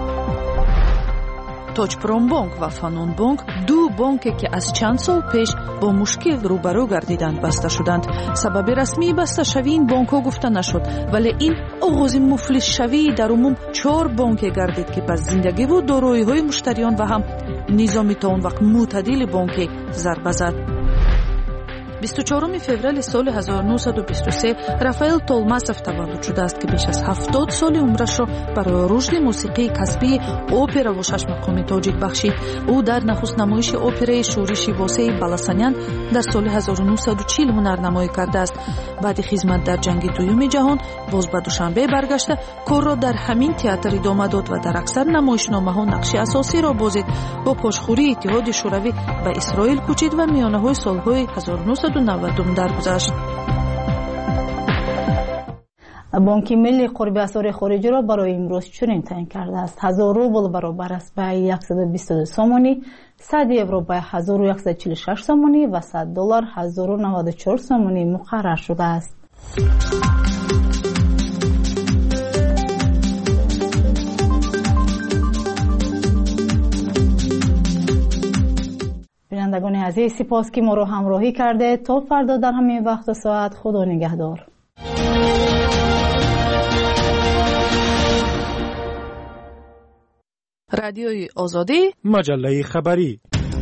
تاجپروم بانک و فانون بانک دو بانکی که از چند سال پیش با مشکل روبرو گردیدند بسته شدند. سبب رسمی بسته شوی این بانک ها گفته نشد ولی این آغاز مفلس شوی در عموم 4 بانک گردید که پس زندگی و دارایی های مشتریان و هم نظامی تا اون وقت معتدل بانکی ضربه زد. 24 فوریه سال 1923 رافائل تولماسов تولد شده است که بیش از 70 سال عمرش را برای رشد موسیقی کسبی اپرا و 6 مقامی تاجیک بخشید. او در نخست نمایش اپرای شورش واسه بالاسانیان در سال 1940 هنرنمایی کرده است. بعد خدمت در جنگ دوم جهان باز به دوشنبه برگشته کار را در همین تئاتر ادامه داد و در اکثر نمایشنامه‌ها نقش اساسی را بازید. با پاشخوری اتحاد شوروی به اسرائیل کوچید و میانه‌های سال‌های 1990 درگذشت. بانک ملی قرب اسعار خارجی را برای امروز چنین تعیین کرده است: 1000 روبل برابر است به 122 سومانی، 100 یورو به 1146 سومانی و 100 دلار 1094 سومانی مقرر شده است. بینندگان عزیز سپاس که ما را همراهی کرده. تا فردا در همین وقت و ساعت خدا نگهدار. رادیوی آزادی، مجله خبری.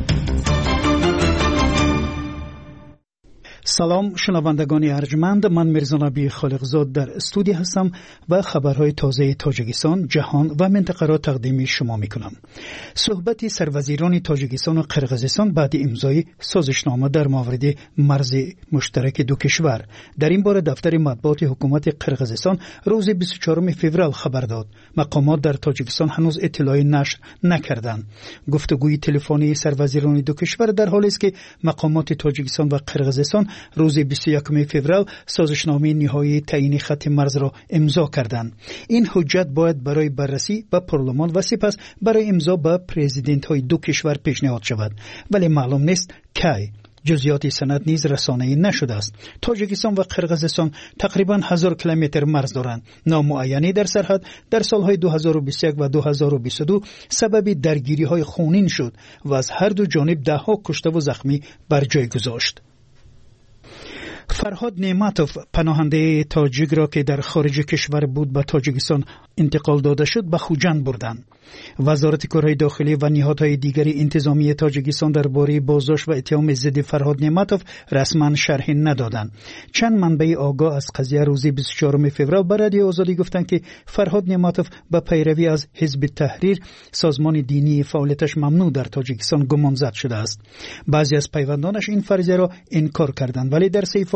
سلام شنوندگان ارجمند، من میرزا نبی خالقزاد در استودیو هستم و خبرهای تازه تاجیکستان، جهان و منطقه را تقدیم شما میکنم. صحبت سروزیران تاجیکستان و قرقیزستان بعد امضای سازشنامه در مورد مرز مشترک دو کشور. در این باره دفتر مطبوعات حکومت قرقیزستان روز 24 فوریه خبر داد. مقامات در تاجیکستان هنوز اطلاعی نشر نکردند. گفتگوی تلفنی سروزیران دو کشور در حالی است که مقامات تاجیکستان و قرقیزستان روز 21 فوریه سازشنامه نهایی تعیین خط مرز را امضا کردند. این حجت باید برای بررسی به پارلمان و سپس برای امضا به پرزیدنت های دو کشور پیشنهاد شود، ولی معلوم نیست کی. جزئیات سند نیز رسانه‌ای نشده است. تاجیکستان و قرقیزستان تقریباً 1000 کیلومتر مرز دارند. نامعینی در سرحد در سالهای 2021 و 2022 سبب درگیری‌های خونین شد و از هر دو جانب ده‌ها کشته و زخمی بر جای گذاشت. فرهاد نعمتوف پناهنده تاجیک را که در خارج کشور بود به تاجیکستان انتقال داده شد به خوجند بردند. وزارت کارهای داخلی و نهادهای دیگری انتظامی تاجیکستان درباره بازداشت و اتهام ضد فرهاد نعمتوف رسما شرحی ندادند. چند منبع آگاه از قضیه روز 24 فوریه به رادیو آزادی گفتند که فرهاد نعمتوف به پیروی از حزب تحریر، سازمان دینی فعالیتش ممنوع در تاجیکستان گمانزد شده است. بعضی از پیوندانش این فرضیه را انکار کردند، ولی در صحیفه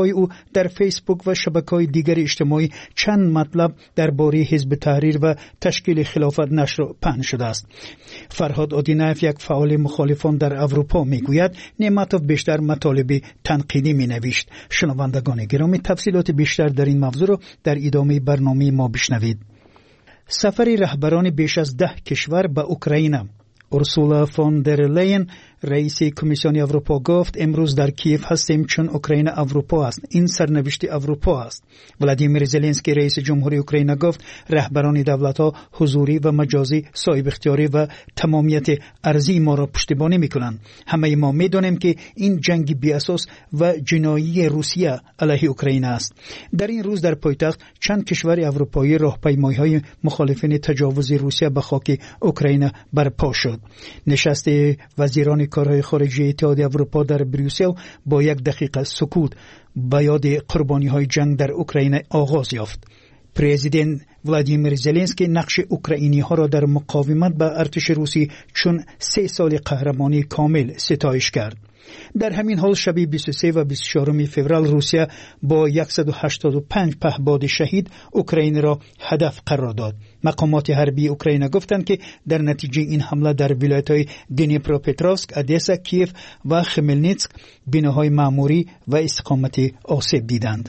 های او در فیسبوک و شبکه‌های دیگر اجتماعی چند مطلب درباره حزب تحریر و تشکیل خلافت نشر و پهن شده است. فرهاد آدینایف، یک فعال مخالفان در اروپا، میگوید نعمتوف بیشتر مطالب تنقیدی مینوشت. شنوندگان گرامی، تفصیلات بیشتر در این موضوع را در ادامه برنامه ما بشنوید. سفر رهبران بیش از 10 کشور به اوکراین. اورسولا فون در لین، رئیس کمیسیون اروپا، گفت امروز در کیف هستیم چون اوکراین اروپا است. این سرنوشت اروپا است. ولادیمیر زلنسکی، رئیس جمهوری اوکراین، گفت رهبران دولت‌ها حضوری و مجازی صاحب اختیاری و تمامیت ارضی ما را پشتیبانی می‌کنند. همه ما می‌دانیم که این جنگ بی اساس و جنایی روسیه علیه اوکراین است. در این روز در پایتخت چند کشور اروپایی راهپیمایی‌های مخالفین تجاوز روسیه به خاک اوکراین برپا شد. نشست وزیران کارهای خارجی اتحاد اروپا در بریوسل با 1 دقیقه سکوت به یاد قربانی‌های جنگ در اوکراین آغاز یافت. پرزیدنت ولادیمیر زلنسکی نقش اوکراینی‌ها را در مقاومت به ارتش روسی چون 3 سال قهرمانی کامل ستایش کرد. در همین حال شب 23 و 24 فوریه روسیه با 185 پهپاد شهید اوکراین را هدف قرار داد. مقامات حربی اوکراین گفتند که در نتیجه این حمله در ولایت‌های دنیپروپتروفسک، ادسا، کیف و خملنیتسک بناهای معموری و استقامتی آسیب دیدند.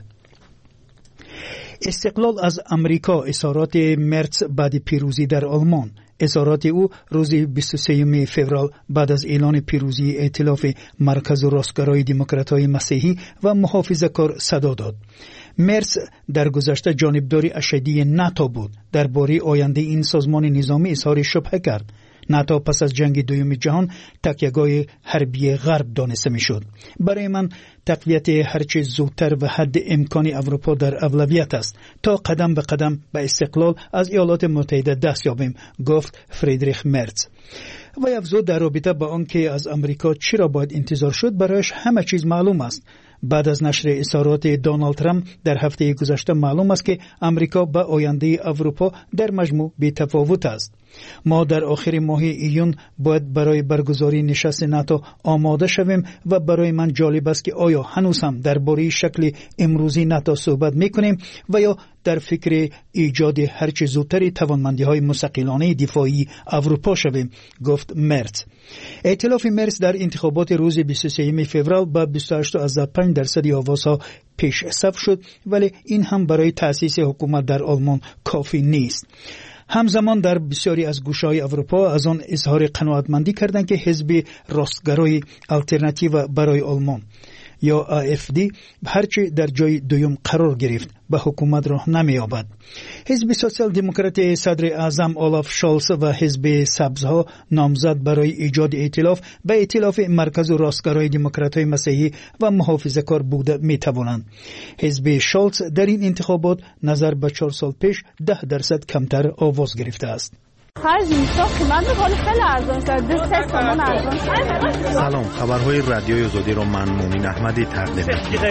استقلال از امریکا، اظهارات مرتز بعد پیروزی در آلمان. اظهارات او روز 23 فوریه بعد از اعلان پیروزی ائتلاف مرکز و راستگرای دموکرات‌های مسیحی و محافظه‌کار صدا داد. مرتز در گذشته جانبداری اشدی ناتو بود. درباره آینده این سازمان نظامی اظهار شبهه کرد. ناتو پس از جنگ دوم جهان تکیهگاه حربی غرب دانسته میشد. برای من تقویت هرچه زودتر و حد امکانی اروپا در اولویت است تا قدم به قدم به استقلال از ایالات متحده دست یابیم، گفت فریدریخ مرتز. و افزود در رابطه با آنکه از امریکا چرا باید انتظار شد، برایش همه چیز معلوم است. بعد از نشر اظهارات دونالد ترامپ در هفته گذشته معلوم است که امریکا با آینده اروپا در مجموع بی‌تفاوت است. ما در آخر ماه ایون باید برای برگزاری نشست ناتو آماده شویم و برای من جالب است که آیا هنوز هم درباره شکل امروزی ناتو صحبت می‌کنیم و یا در فکر ایجاد هرچه زودتر توانمندی‌های مستقلانه دفاعی اروپا شویم، گفت مرتز. ائتلاف مرتز در انتخابات روز 23 فوریه با 28.5% آوازها پیش صف شد، ولی این هم برای تأسیس حکومت در آلمان کافی نیست. همزمان در بسیاری از گوشه‌های اروپا از آن اظهار قناعتمندی کردند که حزب راستگرای آلترناتیو برای آلمان یا AfD هرچه در جای دوم قرار گرفت به حکومت راه نمی‌یابد. حزب سوسیال دموکرات صدر اعظم اولاف شالز و حزب سبزها نامزد برای ایجاد ائتلاف به ائتلاف مرکز و راستگرای دموکرات‌های مسیحی و محافظه‌کار بوده می‌توانند. حزب شالز در این انتخابات نظر به 4 سال پیش 10% کمتر آواز گرفته است. سلام، خبرهای رادیوی آزادی را من مومن احمدی تقدیم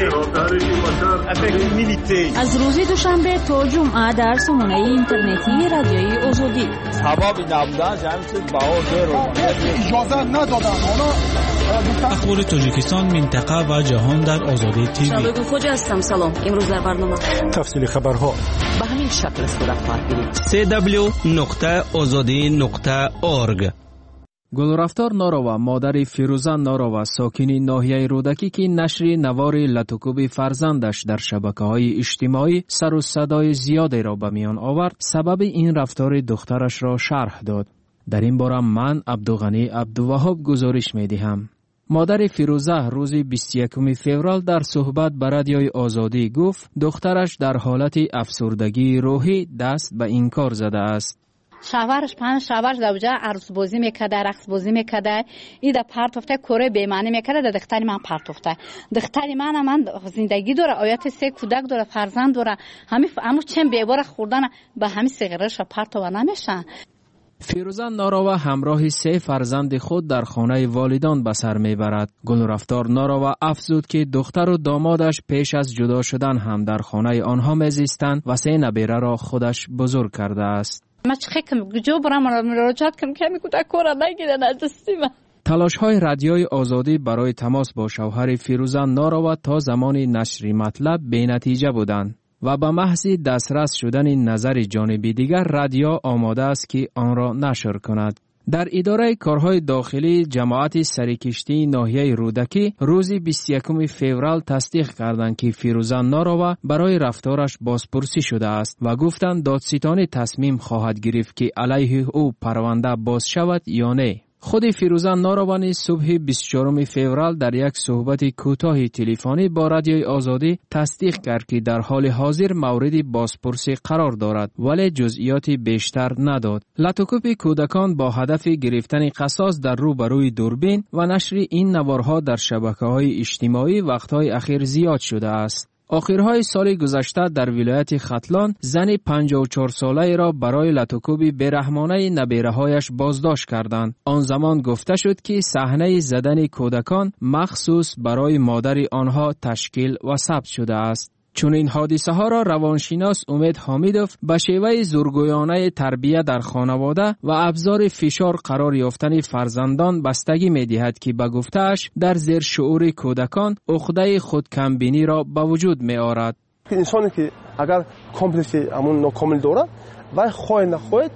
می‌کنم. از روز دوشنبه تا جمعه در سامانه اینترنتی رادیوی آزادی. سبب نبودن جمعیت باور رو اجازه ندادن. اخبار تاجیکستان، منطقه و جهان در آزادی تیوی. شباب خوش هستم. سلام. امروز در برنامه تفصیل خبرها به همین شکل صورت خواهد گرفت. www.azadi.org. گلرفتار ناروا، مادر فیروزه ناروا، ساکنی ناحیه رودکی که نشر نوار لطوکوب فرزندش در شبکه‌های اجتماعی سر و صدای زیادی را به میان آورد، سبب این رفتار دخترش را شرح داد. در این باره من عبدالغنی عبدالوهاب گزارش می‌دهم. مادر فیروزه روز 21 فوریه در صحبت با رادیوی آزادی گفت دخترش در حالت افسردگی روحی دست به این کار زده است. شوهرش دوجه عروس بازی میکرده، رقص بازی میکرده، ایده پرتفته کره بیمعنی میکرده، در دختری من پرتفته. دختری من زندگی داره، آیات 3 کودک داره، فرزند داره، همو چند بیبار خوردن به همین سیغرش پرتو نمیشن. فیروزه ناروا همراه 3 فرزند خود در خانه والدان به سر میبرد. گلرفتار ناروا افزود که دختر و دامادش پیش از جدا شدن هم در خانه آنها میزیستند و 3 نبیره را خودش بزرگ کرده است. ما چه خیلی جو برام مراجعت کردم که میگه کورا نگیرن از دستی من. تلاش‌های رادیوی آزادی برای تماس با شوهر فیروزه ناروا تا زمان نشر مطلب بی‌نتیجه بودند و به محض دسترس شدن نظر جانب دیگر رادیو آماده است که آن را نشر کند. در اداره کارهای داخلی جماعت سرکشتی ناحیه رودکی روز 21 فوریه تصدیق کردند که فیروزه ناروا برای رفتارش بازپرسی شده است و گفتند دادستانی تصمیم خواهد گرفت که علیه او پرونده باز شود یا نه. خود فیروزه ناروا نیز صبح 24 فوریه در یک صحبت کوتاه تلفنی با رادیوی آزادی تصدیق کرد که در حال حاضر مورد بازپرسی قرار دارد ولی جزئیات بیشتر نداد. لطوکوپ کودکان با هدف گرفتن قصاص در روبروی دوربین و نشر این نوارها در شبکه‌های اجتماعی وقت‌های اخیر زیاد شده است. آخرهای سال گذشته در ولایت ختلان زن 54 ساله را برای لطوکوب بیرحمانه نبیره‌هایش بازداشت کردند. آن زمان گفته شد که صحنه زدن کودکان مخصوص برای مادر آنها تشکیل و ثبت شده است. چون این حادثه ها را روانشناس امید حمیدوف به شیوه زورگویانه تربیت در خانواده و ابزار فشار قرار یافتن فرزندان بستگی می دهد که به گفته‌اش در زیر شعور کودکان عقده خودکمبینی را به وجود می آورد. انسانی که اگر کامپلکس همون ناکامل دارد و خواهد نخواهد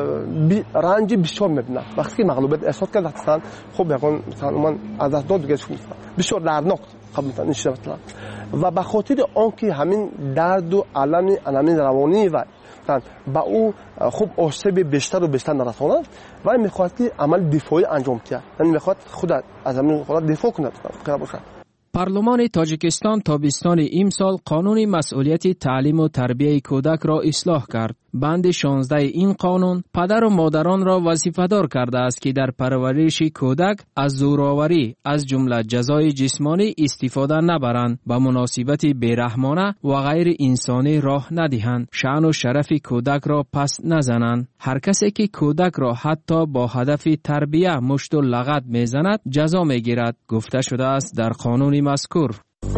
رنج بسیار میبینه. وقتی که مغلوبیت احساس کرد هستند خب یکان مثلا من از دست داد دیگه بسیار دردناک قبول نشه مثلا و به خاطر آنکه همین درد و علم روانی و با او خوب آسیب بیشتر و بیشتر نرساند و میخواهد که عمل دفاعی انجام دهد، یعنی میخواهد خود از همین خود دفاع کند. پارلمان تاجیکستان تابستان امسال قانون مسئولیت تعلیم و تربیت کودک را اصلاح کرد. بند 16 این قانون پدر و مادران را وظیفه‌دار کرده است که در پرورش کودک از زورآوری از جمله جزای جسمانی استفاده نبرند، به مناسبت بیرحمانه و غیر انسانی راه ندهند، شأن و شرف کودک را پس نزنند. هر کسی که کودک را حتی با هدف تربیت مشت و لغت میزند جزا میگیرد، گفته شده است در قانون مذکور.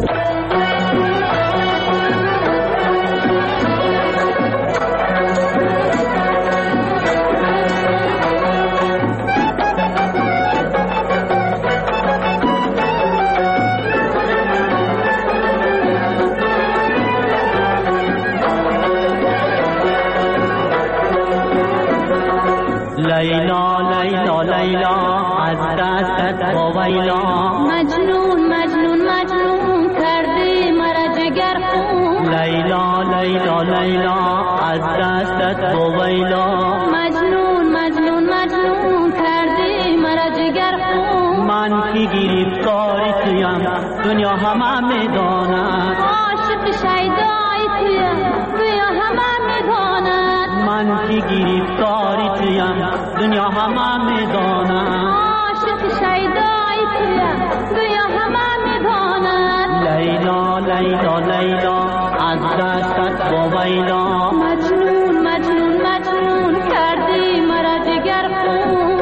لیلا لیلا لیلا از دستت ویلا مجنون مجنون مجنون کردی مرا جگر خون لیلا لیلا لیلا از دستت ویلا مجنون مجنون مجنون کردی مرا جگر خون من کی گرفتاری تویم دنیا همه میداند عاشق شیدای تویم دنیا همه میداند من کی گرفتاری تویم دنیا همه میداند عاشق شیدای تویم دنیا همه میداند لیلا لیلا لیلا از دستت ویلا مجنون مجنون مجنون کردی مرا جگر خون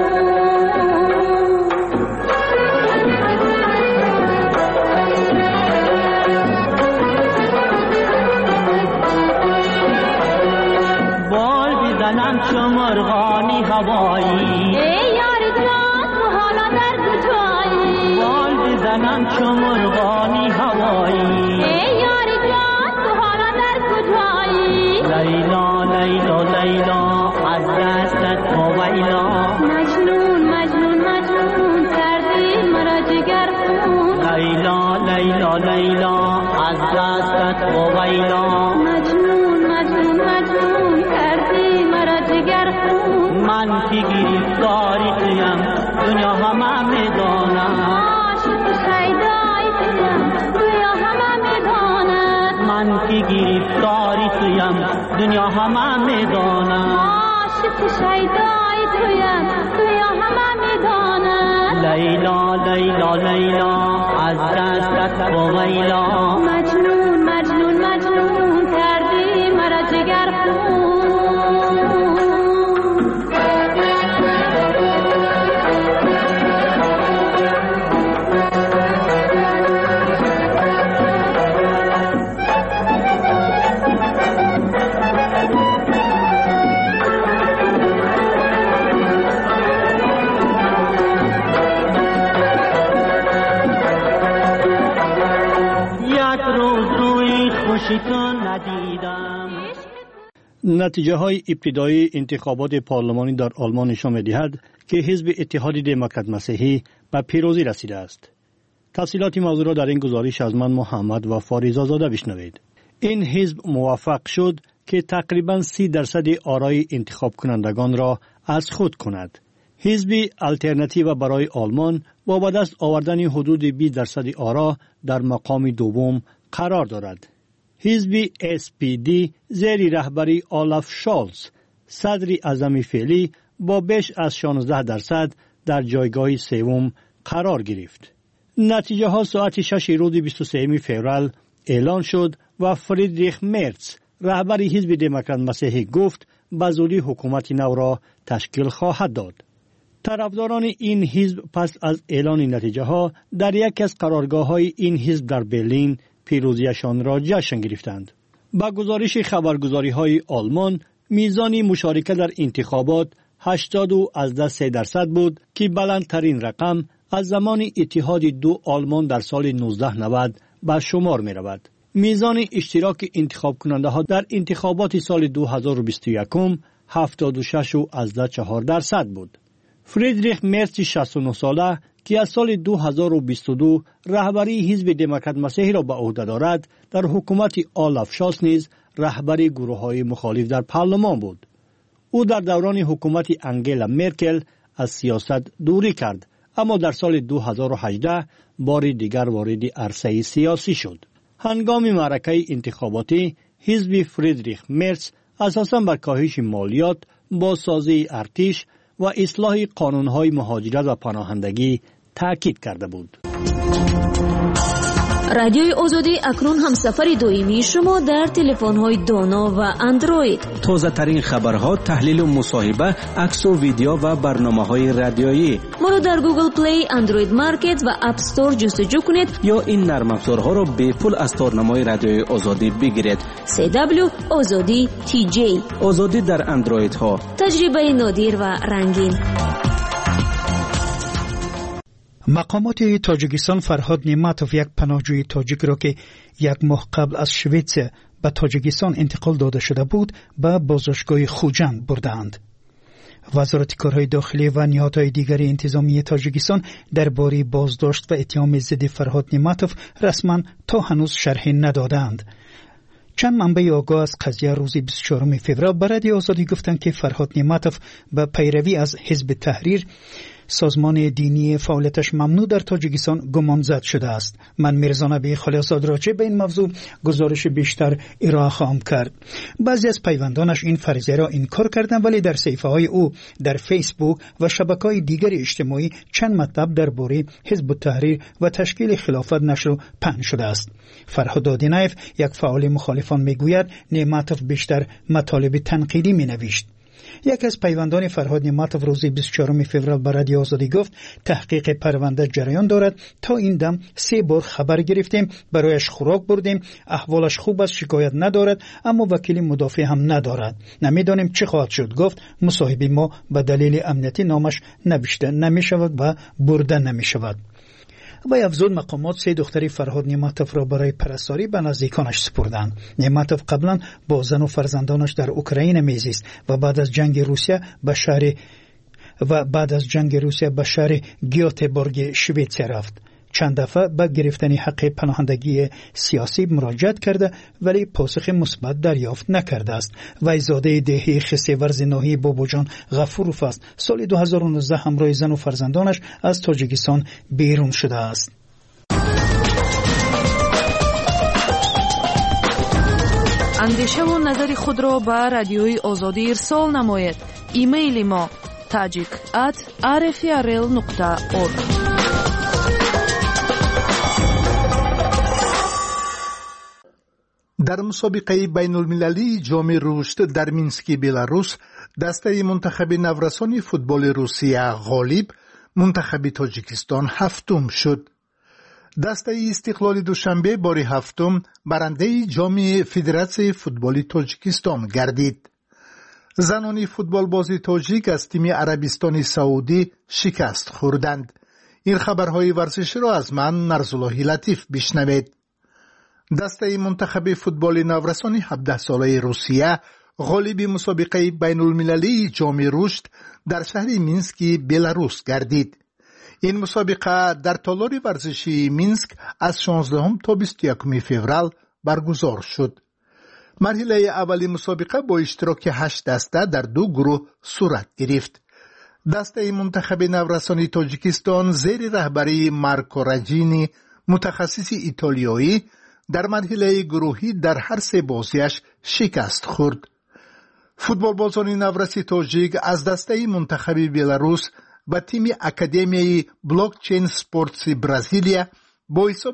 بال بزنم چو مرغانی هوایی ای یار جان تو حالا در کجایی بال بزنم چو مرغانی هوایی ای یار جان تو حالا در کجایی لیلا لیلا لیلا از دستت ویلا مجنون مجنون مجنون کردی مرا جگر خون لیلا لیلا لیلا از دستت ویلا مجنون مجنون مجنون کردی مرا جگر خون من کی گرفتاری تویم دنیا همه میداند عاشق شیدای تویم دنیا همه میداند من کی گرفتاری تویم دنیا همه میداند عاشق شیدای تویم دنیا همه میداند لیلا لیلا لیلا از دستت ویلا مجنون مجنون مجنون کردی مرا جگر خون تو ندیدم. نتیجه های ابتدایی انتخابات پارلمانی در آلمان نشان می‌دهد که حزب اتحاد دموکرات مسیحی به پیروزی رسیده است. تفصیلات موضوع را در این گزارش از من محمد و فاریزا زاده بشنوید. این حزب موفق شد که تقریباً 30% آرای انتخاب کنندگان را از خود کند. حزب الترناتیو برای آلمان با به دست آوردن حدود 20% آرا در مقام دوم قرار دارد. حزب SPD زیر رهبری آلاف شالز صدر اعظم فعلی با بیش از 16% در جایگاه سوم قرار گرفت. نتیجه ها ساعت 6 روز 23 فوریه اعلان شد و فریدریخ مرتز رهبر حزب دموکرات مسیحی گفت به زودی حکومت نو را تشکیل خواهد داد. طرفداران این حزب پس از اعلان نتیجه ها در یکی از قرارگاه های این حزب در برلین پیروزیشان را جشن گرفتند. با گزارش خبرگزاری های آلمان میزان مشارکت در انتخابات 80.3% بود که بلندترین رقم از زمان اتحاد دو آلمان در سال 1990 به شمار می رود. میزان اشتراک انتخاب کننده ها در انتخابات سال 2021 76.4% بود. فریدریخ مرتز 69 ساله که از سال 2022 رهبری حزب دموکرات مسیحی را به عهده دارد، در حکومت آلاف شالز نیز رهبری گروه‌های مخالف در پارلمان بود. او در دوران حکومت انگلا مرکل از سیاست دوری کرد، اما در سال 2018 بار دیگر وارد عرصه سیاسی شد. هنگام معرکه انتخاباتی حزب فریدریخ مرتز اساساً بر کاهش مالیات، بازسازی ارتش و اصلاح قانون‌های مهاجرت و پناهندگی تاکید کرده بود. رادیوی آزادی اکنون هم سفر دائمی شما در تلفن‌های دانا و اندروید. تازه ترین خبرها، تحلیل و مصاحبه، عکس و ویدیو و برنامه‌های رادیویی. ما را در گوگل پلی، اندروید مارکت و اپ استور جستجو کنید یا این نرم افزارها را به پول از تارنمای رادیوی آزادی بگیرید. CW آزادی TJ. آزادی در اندروید ها. تجربه نادر و رنگین. مقامات تاجیکستان فرهاد نعمتوف یک پناهجوی تاجیک را که یک ماه قبل از شویتس به تاجیکستان انتقال داده شده بود به بازداشتگاه خوجند بردند. وزارت کارهای داخلی و نهادهای دیگر انتظامی تاجیکستان درباره بازداشت و اتهام ضد فرهاد نعمتوف رسما تا هنوز شرحی ندادند. چند منبع آگاه از قضیه روز 24 فوریه به رادیو آزادی گفتند که فرهاد نعمتوف به پیروی از حزب تحریر، سازمان دینی فعالیتش ممنوع در تاجیکستان، گمانزد شده است. من میرزا نبی خلیلزاد راجع به این موضوع گزارش بیشتر ارائه خواهم کرد. بعضی از پیوندانش این فرضیه را انکار کردند، ولی در صفحه های او در فیسبوک و شبکه‌های دیگر اجتماعی چند مطلب درباره حزب التحریر و تشکیل خلافت نشر و پهن شده است. فرهاد دادینایف، یک فعال مخالفان، میگوید نعمتوف بیشتر مطالب تنقیدی مینوشت. یک از پیوندان فرهاد نعمتوف روز 24 فوریه به رادیو آزادی گفت تحقیق پرونده جریان دارد. تا این دم 3 بار خبر گرفتیم، برایش خوراک بردیم، احوالش خوب است، شکایت ندارد، اما وکیل مدافع هم ندارد. نمیدانیم چه خواهد شد. گفت مصاحبه ما به دلیل امنیتی نامش نوشته نمی شود و برده نمی شود. و افزود مقامات 3 دختری فرهاد نعمتوف را برای پرستاری به نزدیکانش سپردند. نعمتوف قبلا با زن و فرزندانش در اوکراین میزیست و بعد از جنگ روسیه به شهر گیوتبورگ شویتس رفت. چند دفعه به گرفتن حق پناهندگی سیاسی مراجعت کرده ولی پاسخ مثبت دریافت نکرده است. وی زاده دهی خسه ورز ناحیه بابوجان غفوروف است. سال 2019 همراه زن و فرزندانش از تاجیکستان بیرون شده است. اندیشه و نظر خود را به رادیوی آزادی ارسال نمایید. ایمیل ما tajik@rfrl.org. در مسابقه بین المللی جام رشد در مینسک بلاروس، دسته منتخب نورسان فوتبال روسیه غالب، منتخب تاجیکستان هفتم شد. دسته استقلال دوشنبه بار هفتم برنده جام فدراسیون فوتبال تاجیکستان گردید. زنان فوتبال باز تاجیک از تیم عربستان سعودی شکست خوردند. این خبرهای ورزشی را از من نرزاللهی لطیف بشنوید. دسته منتخب فوتبال نورسان 17 ساله روسیه غالب مسابقه بین المللی جام رشد در شهر مینسک بلاروس گردید. این مسابقه در تالار ورزشی مینسک از 16 تا 21 فوریه برگزار شد. مرحله اولی مسابقه با اشتراک 8 دسته در 2 گروه صورت گرفت. دسته منتخب نورسان تاجیکستان زیر رهبری مارکو راجینی متخصص ایتالیایی در مرحله گروهی در هر 3 بازیش شکست خورد. فوتبال بازان نورسی تاجیک از دسته منتخب بلاروس و تیم اکادمیای بلاکچین سپورتس برزیلیا با حساب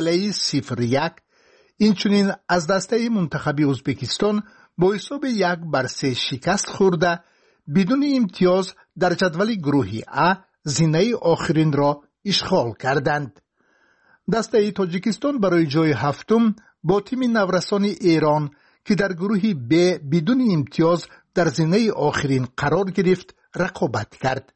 1-0 اینچنین از دسته منتخب ازبکستان با حساب 1-3 شکست خورده بدون امتیاز در جدول گروهی ا زینه آخرین را اشغال کردند. دسته تاجیکستان برای جای هفتم با تیم نورسان ایران که در گروه ب بدون امتیاز در زینه آخرین قرار گرفت رقابت کرد.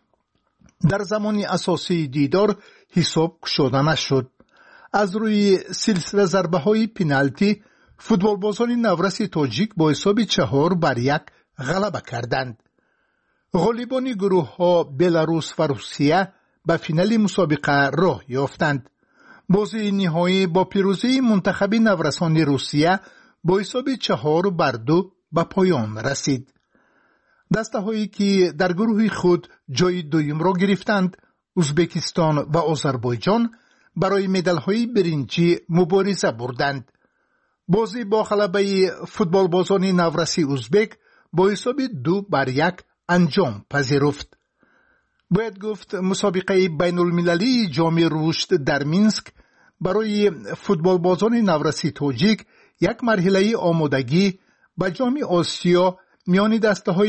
در زمان اساسی دیدار حساب گشوده نشد. از روی سلسله ضربه های پنالتی فوتبال بازان نورس تاجیک با حساب 4-1 غلبه کردند. غالبان گروه ها بلاروس و روسیه به فینال مسابقه راه یافتند. بازی نهایی با پیروزی منتخب نورسان روسیه با حساب 4-2 به پایان رسید. دسته هایی که در گروه خود جای دوم را گرفتند، ازبکستان و آذربایجان برای مدال های برنجی مبارزه بردند. بازی با غلبه فوتبال بازان نورسی ازبک با حساب 2-1 انجام پذیرفت. باید گفت مسابقه بین المللی جام رشد در مینسک برای فوتبال بازان نورسی تاجیک یک مرحله آمادگی به جام آسیا میان دسته های